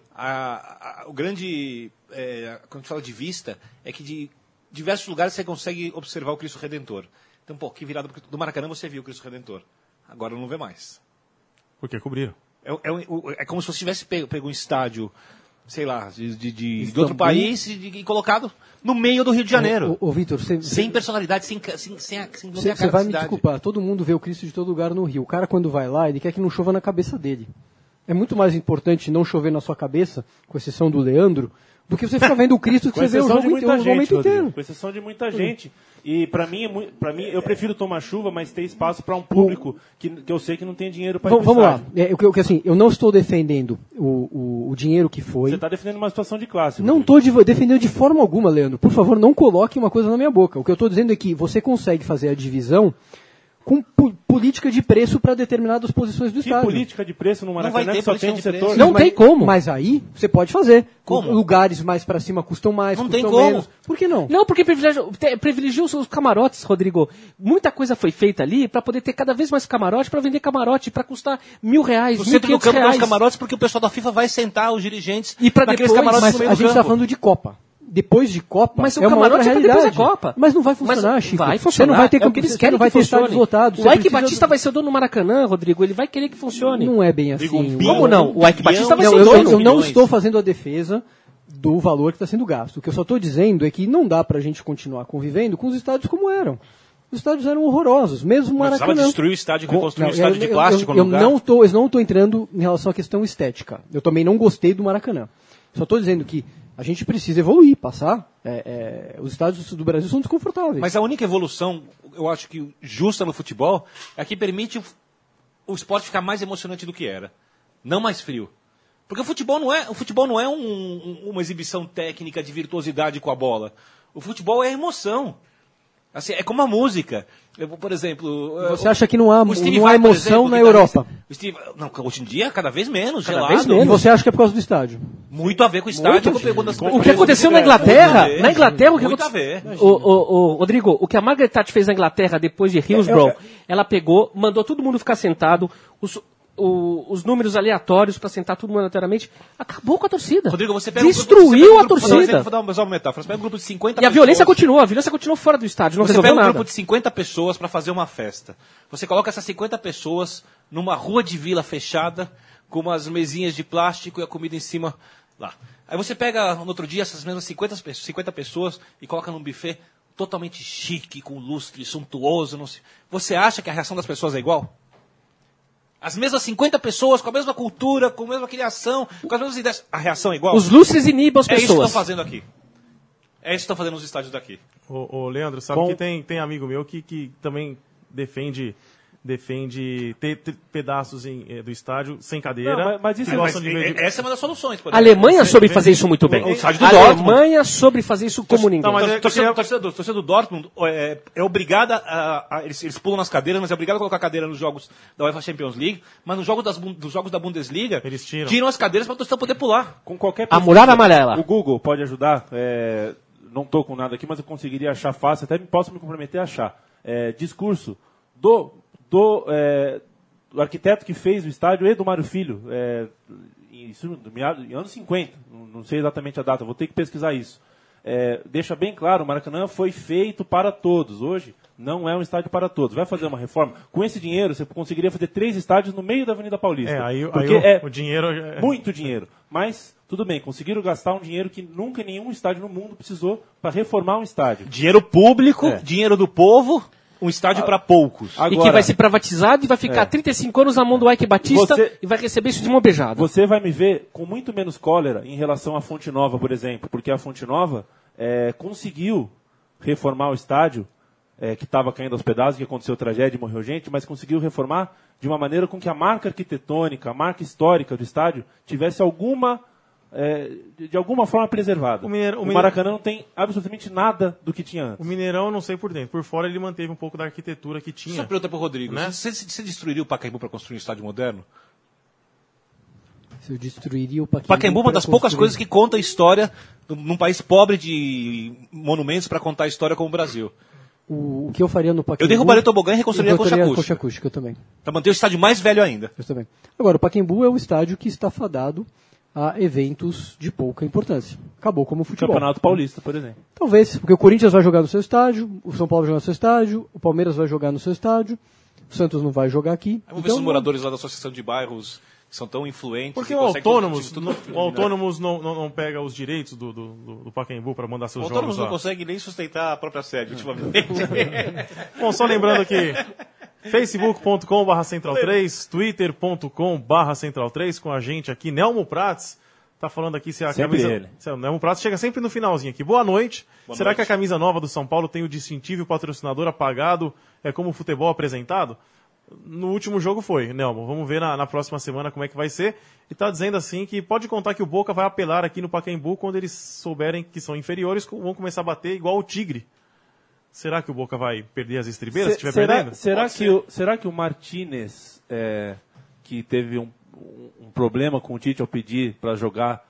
a, a, o grande, é, quando a gente fala de vista, é que de diversos lugares você consegue observar o Cristo Redentor. Então, pô, que virada do Maracanã você viu o Cristo Redentor. Agora não vê mais. Porque cobriram. É, é, é como se você tivesse pego, pego um estádio, sei lá, de, de, de, de outro país e, e colocado no meio do Rio de Janeiro. Ô, ô, ô Vitor, você... Sem personalidade, sem, sem, sem, sem não ter a Você cara vai da me cidade. desculpar, todo mundo vê o Cristo de todo lugar no Rio. O cara, quando vai lá, ele quer que não chova na cabeça dele. É muito mais importante não chover na sua cabeça, com exceção do Leandro, do que você ficar vendo o Cristo que Com você vê o exceção jogo de muita inteiro, o gente, momento Rodrigo, inteiro. com exceção de muita gente. E pra mim, é mui- pra mim, eu prefiro tomar chuva, mas ter espaço para um público que, que eu sei que não tem dinheiro para ir Vamos, pro vamos lá. estádio. É, eu, eu, assim, eu não estou defendendo o, o, o dinheiro que foi. Você está defendendo uma situação de classe. Não Rodrigo. estou defendendo de forma alguma, Leandro. Por favor, não coloque uma coisa na minha boca. O que eu estou dizendo é que você consegue fazer a divisão com po- política de preço para determinadas posições do Que estádio. política de preço no vai Maracanã ter que só tem um política de setor? preço. Não Mas- tem como. Mas aí você pode fazer. Como? Lugares mais para cima custam mais, Não custam tem como. menos. Por que não? Não, porque privilegiou, te- privilegiou os camarotes, Rodrigo. Muita coisa foi feita ali para poder ter cada vez mais camarote, para vender camarote, para custar mil reais, No mil centro do quinhentos campo tem reais. os camarotes porque o pessoal da FIFA vai sentar os dirigentes E pra naqueles depois- camarotes Mas no meio a do gente está campo. falando de Copa. Depois de Copa, Mas o é uma camarote outra é pra depois realidade. da Copa. Mas não vai funcionar, Mas Chico. vai Você funcionar. não vai ter é o que eles você querem não vai que ter estádios funcione. lotados. O você Ike precisa Batista do- vai ser o dono do Maracanã, Rodrigo. Ele vai querer que funcione. Não é bem assim. Digo, um O- Como não? O Ike Batista vai Não, ser eu, dono. eu, eu não milhões. estou fazendo a defesa do valor que está sendo gasto. O que eu só estou dizendo é que não dá para a gente continuar convivendo com os estádios como eram. Os estádios eram horrorosos, mesmo o Mas precisava Maracanã. destruir o estádio, Com- reconstruir o não, estádio eu- de eu- plástico eu, no eu lugar. não tô, eu não estou entrando em relação à questão estética. Eu também não gostei do Maracanã. Só estou dizendo que a gente precisa evoluir, passar. É, é, os estádios do Brasil são desconfortáveis. Mas a única evolução, eu acho que justa no futebol, é a que permite o, o esporte ficar mais emocionante do que era. Não mais frio. Porque o futebol não é, o futebol não é um- um- uma exibição técnica de virtuosidade com a bola. O futebol é emoção. Assim, é como a música. Eu, por exemplo... Você acha que não há, o Steve não há Vai, por emoção exemplo, na guitarrista- Europa? o Steve- não, hoje em dia, cada vez menos, Cada gelado. vez menos. E você acha que é por causa do estádio? Muito a ver com o estádio. Muito, quando- quando as- O que aconteceu na Inglaterra, Muito a ver. na Inglaterra, o que Muito a aconteceu... ver. O, o, o, Rodrigo, o que a Margaret Thatcher fez na Inglaterra depois de Hillsborough, ela pegou, mandou todo mundo ficar sentado, os, o- os números aleatórios para sentar todo mundo aleatoriamente, acabou com a torcida. Rodrigo, você pega um grupo- Destruiu você pega um a grupo- torcida. Vou dar um exemplo, vou dar uma, só uma metáfora. Você pega um grupo de cinquenta E a violência pessoas- continuou, a violência continuou fora do estádio, não Você resolveu pega um nada. grupo de cinquenta pessoas para fazer uma festa. Você coloca essas cinquenta pessoas numa rua de vila fechada, com umas mesinhas de plástico e a comida em cima lá. Aí você pega no outro dia essas mesmas cinquenta, pe- cinquenta pessoas e coloca num buffet totalmente chique, com lustre, suntuoso. Não sei. Você acha que a reação das pessoas é igual? As mesmas cinquenta pessoas, com a mesma cultura, com a mesma criação, com as mesmas ideias. A reação é igual? Os lustres inibem as É isso que estão pessoas. fazendo aqui. É isso que estão fazendo nos estádios daqui. Ô, ô, Leandro, sabe Bom. que tem, tem amigo meu que, que também defende, defende ter, ter pedaços em, eh, do estádio sem cadeira. Não, mas- mas isso que é- gostam Mas, de ver de- essa é uma das soluções. Por A exemplo. Alemanha soube fazer isso muito bem. o estádio do A Dortmund. Alemanha soube fazer isso como ninguém. Tá, mas Tor- eu torcida, queria- torcida do, torcida do Dortmund é, é obrigada a, a- eles, eles pulam nas cadeiras, mas é obrigado a colocar cadeira nos jogos da UEFA Champions League, mas nos jogos, das, bun- dos jogos da Bundesliga, Eles tiram. as cadeiras para a torcida poder pular. Com qualquer A pesquisa, muralha amarela. O Google pode ajudar. é, não estou com nada aqui, mas eu conseguiria achar fácil, até posso me comprometer a achar. É, discurso do, do, é, do arquiteto que fez o estádio e do Mário Filho, é, isso no meado- em anos cinquenta, não, não sei exatamente a data, vou ter que pesquisar isso. É, deixa bem claro, o Maracanã foi feito para todos. Hoje não é um estádio para todos. Vai fazer uma reforma? Com esse dinheiro, você conseguiria fazer três estádios no meio da Avenida Paulista. É, aí, aí porque o, é o dinheiro... é- muito dinheiro. Mas, tudo bem, conseguiram gastar um dinheiro que nunca nenhum estádio no mundo precisou para reformar um estádio. Dinheiro público, É. dinheiro do povo, um estádio para poucos. E que vai ser privatizado e vai ficar trinta e cinco anos na mão do Ike Batista Você- e vai receber isso de mão beijada. Você vai me ver com muito menos cólera em relação à Fonte Nova, por exemplo, porque a Fonte Nova é, conseguiu reformar o estádio, é, que estava caindo aos pedaços, que aconteceu tragédia e morreu gente, mas conseguiu reformar de uma maneira com que a marca arquitetônica, a marca histórica do estádio tivesse alguma, é, de, de alguma forma preservada. O Mineiro- o o Mineiro- Maracanã não tem absolutamente nada do que tinha antes. O Mineirão, eu não sei por dentro. Por fora, ele manteve um pouco da arquitetura que tinha. Só pergunta para o Rodrigo, Né? você, você destruiria o Pacaembu para construir um estádio moderno? Se eu destruiria o Pacaembu. Pacaembu é uma pra das poucas construir- coisas que conta a história num num país pobre de monumentos para contar a história como o Brasil. o, o que eu faria no Pacaembu... Eu derrubaria o tobogã e reconstruiria a eu concha botaria acústica. acústica. Eu também. Pra manter o estádio mais velho ainda. Eu também. Agora, o Pacaembu é o estádio que está fadado a eventos de pouca importância. Acabou como o futebol. Campeonato Paulista, por exemplo. Talvez, porque o Corinthians vai jogar no seu estádio, o São Paulo vai jogar no seu estádio, o Palmeiras vai jogar no seu estádio, o Santos não vai jogar aqui. Vamos ver Então, se os moradores lá da Associação de Bairros que são tão influentes... Porque e o conseguem Autônomos, tudo- não, tudo- o Autônomos não, não, não pega os direitos do, do, do, do Pacaembu para mandar O seus Autônomos jogos não lá. consegue nem sustentar a própria sede, ultimamente. Bom, só lembrando que facebook ponto com barra central três, twitter ponto com barra central três, com a gente aqui, Nelmo Prats, tá falando aqui se a Sempre camisa... ele. Se, o Nelmo Prats chega sempre no finalzinho aqui. Boa noite. Boa Será noite. que a camisa nova do São Paulo tem o distintivo e o patrocinador apagado? É como o futebol apresentado? No último jogo foi, Nelmo. Vamos ver na, na próxima semana como é que vai ser. E tá dizendo assim que pode contar que o Boca vai apelar aqui no Pacaembu quando eles souberem que são inferiores, vão começar a bater igual o Tigre. Será que o Boca vai perder as estribeiras se estiver será, perdendo? será, que o, será que o Martinez, é, que teve um, um problema com o Tite ao pedir para jogar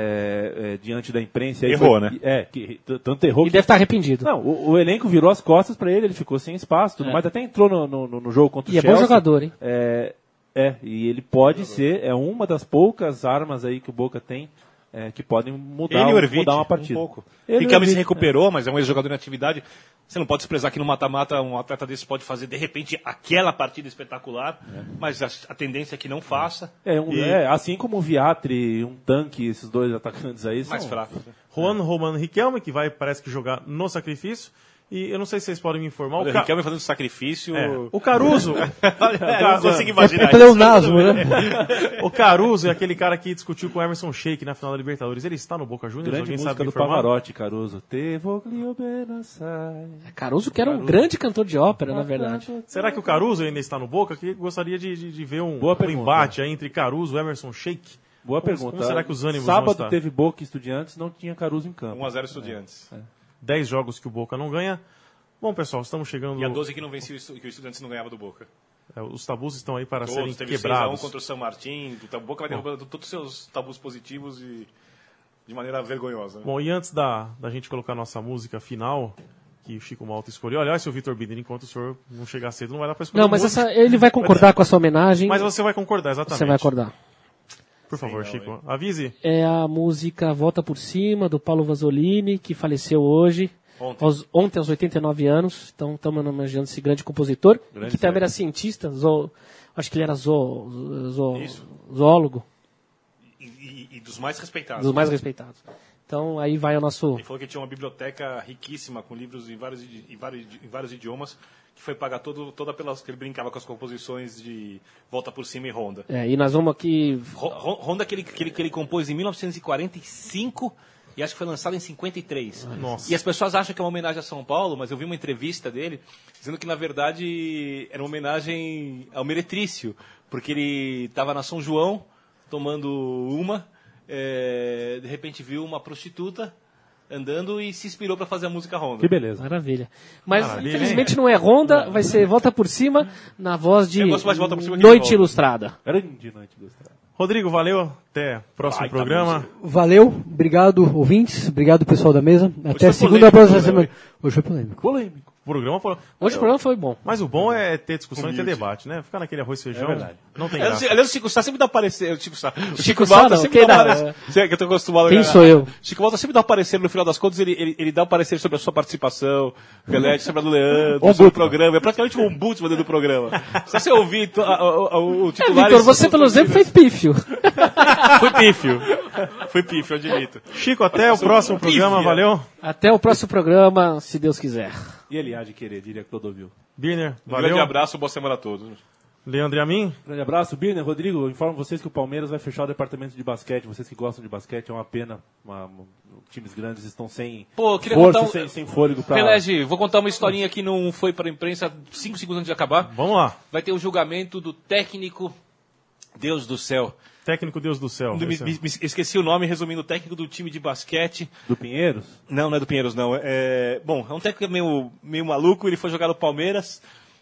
é, é, diante da imprensa... aí Errou, foi- né? É, que t- tanto errou E que... deve estar arrependido. Não, o, o elenco virou as costas para ele, ele ficou sem espaço, tudo É. mais, até entrou no, no, no jogo contra o E é Chelsea. bom jogador, hein? É, é, e ele pode ser, é uma das poucas armas aí que o Boca tem, é, que podem mudar, Ele e o Ervite, mudar uma partida. um pouco. Ele e o Riquelme se Ervite, recuperou, mas é um ex-jogador em atividade. Você não pode desprezar que no mata-mata um atleta desse pode fazer, de repente, aquela partida espetacular, mas a, a tendência é que não faça. É, um, E- é, assim como o Viatri, um tanque, esses dois atacantes aí mais são... fraco. Juan Romano Riquelme, que vai, parece que jogar no sacrifício. E eu não sei se vocês podem me informar. O O, Ca... Riquelme fazendo sacrifício... é, o Caruso. Eu não consigo imaginar É isso. pleonasmo, né? O Caruso é aquele cara que discutiu com o Emerson Sheik na final da Libertadores. Ele está no Boca Juniors? Grande Alguém música sabe me do informar? Pavarotti, Caruso. Te voglio bene assai. Caruso que era um grande cantor de ópera, na verdade. Será que o Caruso ainda está no Boca? Que gostaria de, de, de ver um, Boa um pergunta. embate aí entre Caruso e Emerson Sheik. Boa Como- pergunta. como será que os ânimos vão Sábado estar? teve Boca e Estudiantes, não tinha Caruso em campo. um a zero Estudiantes. Dez jogos que o Boca não ganha. Bom, pessoal, estamos chegando... E a doze que não vencia o Estu- que o Estudiantes não ganhava do Boca. É, os tabus estão aí para serem Todos, teve seis a um quebrados. contra o São Martin. O Boca vai derrubando todos os seus tabus positivos e de maneira vergonhosa. Bom, e antes da, da gente colocar a nossa música final, que o Chico Malta escolheu, aliás, seu Vitor Binder, enquanto o senhor não chegar cedo, não vai dar para escolher Não, mas música, essa, ele vai concordar com a sua homenagem. mas você vai concordar, exatamente. Você vai acordar. Por favor, não, Chico, avise. É a música Volta por Cima, do Paulo Vasolini, que faleceu hoje. Ontem. Aos, ontem, aos oitenta e nove anos. Então, estamos homenageando esse grande compositor. Grande que também sério. era cientista, zo, acho que ele era zo, zo, Isso. zoólogo, E, e- e dos mais respeitados. dos mais respeitados. Então, aí vai o nosso... Ele falou que tinha uma biblioteca riquíssima com livros em vários, idi- em vários, idi- em vários idiomas, que foi pagar todo, toda pelas que ele brincava com as composições de Volta por Cima e Honda. É, e nós vamos aqui... Ro- Ro- Honda que ele, que, ele, que ele compôs em mil novecentos e quarenta e cinco e acho que foi lançado em cinquenta e três. Nossa. E as pessoas acham que é uma homenagem a São Paulo, mas eu vi uma entrevista dele dizendo que na verdade era uma homenagem ao Meretrício, porque ele estava na São João tomando uma, é, de repente viu uma prostituta andando e se inspirou para fazer a música Honda. Que beleza. Maravilha. Mas, Maravilha, infelizmente, não é Honda, vai ser Volta por Cima, na voz de Eu gosto mais de Volta por Cima que Noite Volta. Ilustrada. Grande noite do Estrada. Rodrigo, valeu. Até o próximo Ai, tá programa. bom, Valeu, obrigado, ouvintes, obrigado, pessoal da mesa. Até foi segunda polêmico, próxima né, semana. Hoje foi polêmico. Polêmico. O programa foi... Hoje o programa foi bom. Mas o bom é ter discussão e ter Humilde. debate, né? Ficar naquele arroz e feijão É verdade. não tem Aliás, graça. aliás, o Chico Sá sempre dá parecer. O Chico Sá. O Chico Malta Sá não, sempre quem dá dá? parecer. Você que eu tô acostumado Quem a- sou eu? Chico Malta sempre dá um parecer, no final das contas, ele, ele, ele dá um parecer sobre a sua participação. Pelé, sobre a do Leandro, sobre o programa. É praticamente um ombudsman dentro do programa. Se você ouvir to- a- a- a- o É, titular. Vitor, você, pelo exemplo, fez pífio. Foi pífio. Foi pífio, eu admito. Chico, até o próximo programa. pívia. Valeu. Até o próximo programa, se Deus quiser. E ele há de querer, diria Clodovil. Birner, Um valeu. grande abraço, boa semana a todos. Leandro e a mim. Grande abraço, Birner. Rodrigo, eu informo vocês que o Palmeiras vai fechar o departamento de basquete. Vocês que gostam de basquete, é uma pena. Uma- uma- times grandes estão sem Pô, eu queria força, contar um- sem, sem fôlego pra... Pelege, vou contar uma historinha que não foi para a imprensa cinco segundos antes de acabar. Vamos lá. Vai ter o julgamento do técnico. Deus do céu. Técnico Deus do céu. Me- Esse é- me- me- esqueci o nome, resumindo, o técnico do time de basquete. Do Pinheiros? Não, não é do Pinheiros, não. É, bom, é um técnico meio, meio maluco, ele foi jogar no Palmeiras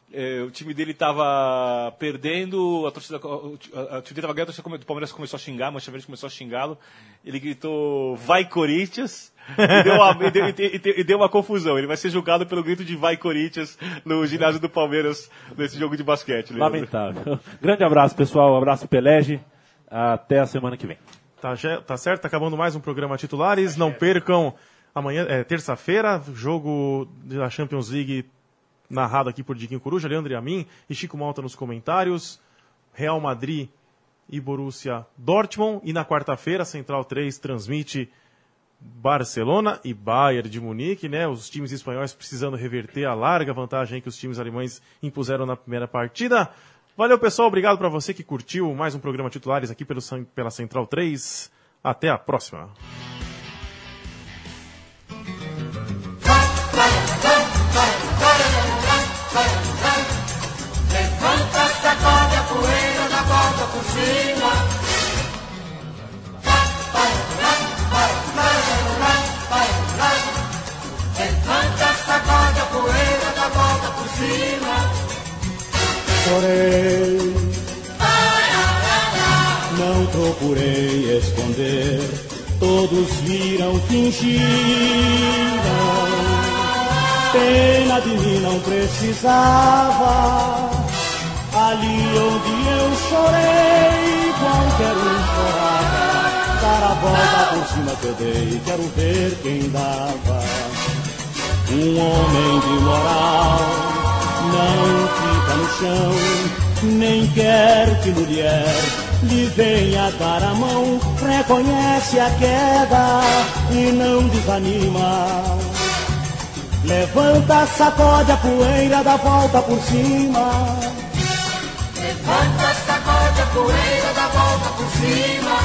É, o time dele estava perdendo, a torcida, o, a, a time dele estava ganhando, a torcida do Palmeiras começou a xingar, a Mancha Verde começou a xingá-lo. Ele gritou, vai Corinthians, e deu, uma, e, deu, e, e, e deu uma confusão. Ele vai ser julgado pelo grito de vai Corinthians no ginásio do Palmeiras, nesse jogo de basquete. Leandro. Lamentável. Grande abraço, pessoal. Um abraço, Pelege. Até a semana que vem. Tá, tá certo, tá acabando mais um programa Titulares. Não percam amanhã, é, terça-feira, jogo da Champions League narrado aqui por Diquinho Coruja, Leandro e Amin e Chico Malta nos comentários. Real Madrid e Borussia Dortmund. E na quarta-feira, Central três transmite Barcelona e Bayern de Munique, né? Os times espanhóis precisando reverter a larga vantagem que os times alemães impuseram na primeira partida. Valeu, pessoal. Obrigado para você que curtiu mais um programa Titulares aqui pelo, pela Central três. Até a próxima. Levanta, sacode a poeira, dá volta por cima. Levanta, sacode a poeira, dá volta por cima. Chorei, não procurei esconder, todos viram, fingiram. Pena de mim não precisava. Ali onde eu chorei, qualquer um chorava. Dar a volta por cima que eu dei, quero ver quem dava. Um homem de moral não fica no chão, nem quer que mulher lhe venha dar a mão. Reconhece a queda e não desanima. Levanta, sacode a poeira, dá volta por cima. Levanta, sacode a poeira, dá volta por cima.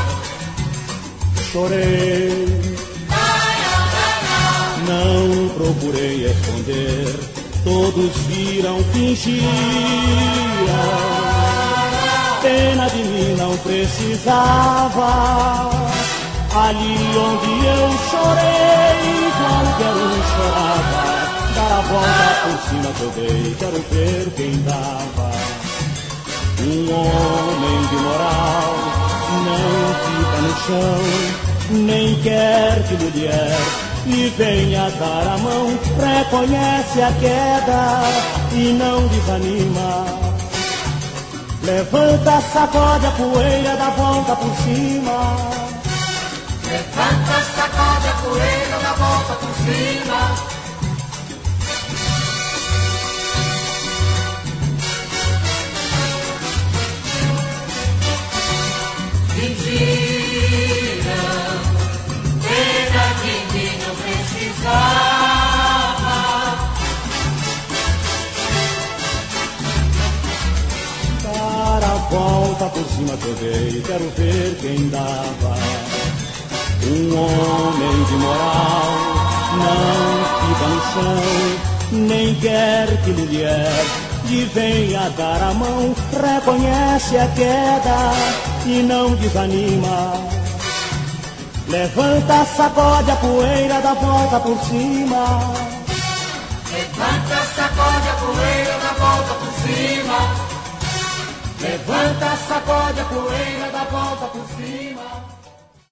Chorei, não procurei esconder, todos viram, fingiram. Pena de mim não precisava. Ali onde eu chorei, qualquer um chorava. Dar a volta por cima que eu dei, quero ver quem dava. Um homem de moral não fica no chão, nem quer que mulher lhe venha dar a mão. Reconhece a queda e não desanima. Levanta, sacode a poeira, dá volta por cima. Levanta, sacode a poeira, dá volta por cima. Mentira, pena de mim não precisava. Dar a volta por cima que eu dei, quero ver quem dava. Um homem de moral não fica no chão, nem quer que mulher lhe venha dar a mão. Reconhece a queda e não desanima. Levanta, sacode a poeira, dá volta por cima. Levanta, sacode a poeira, dá volta por cima. Levanta, sacode a poeira, dá volta por cima.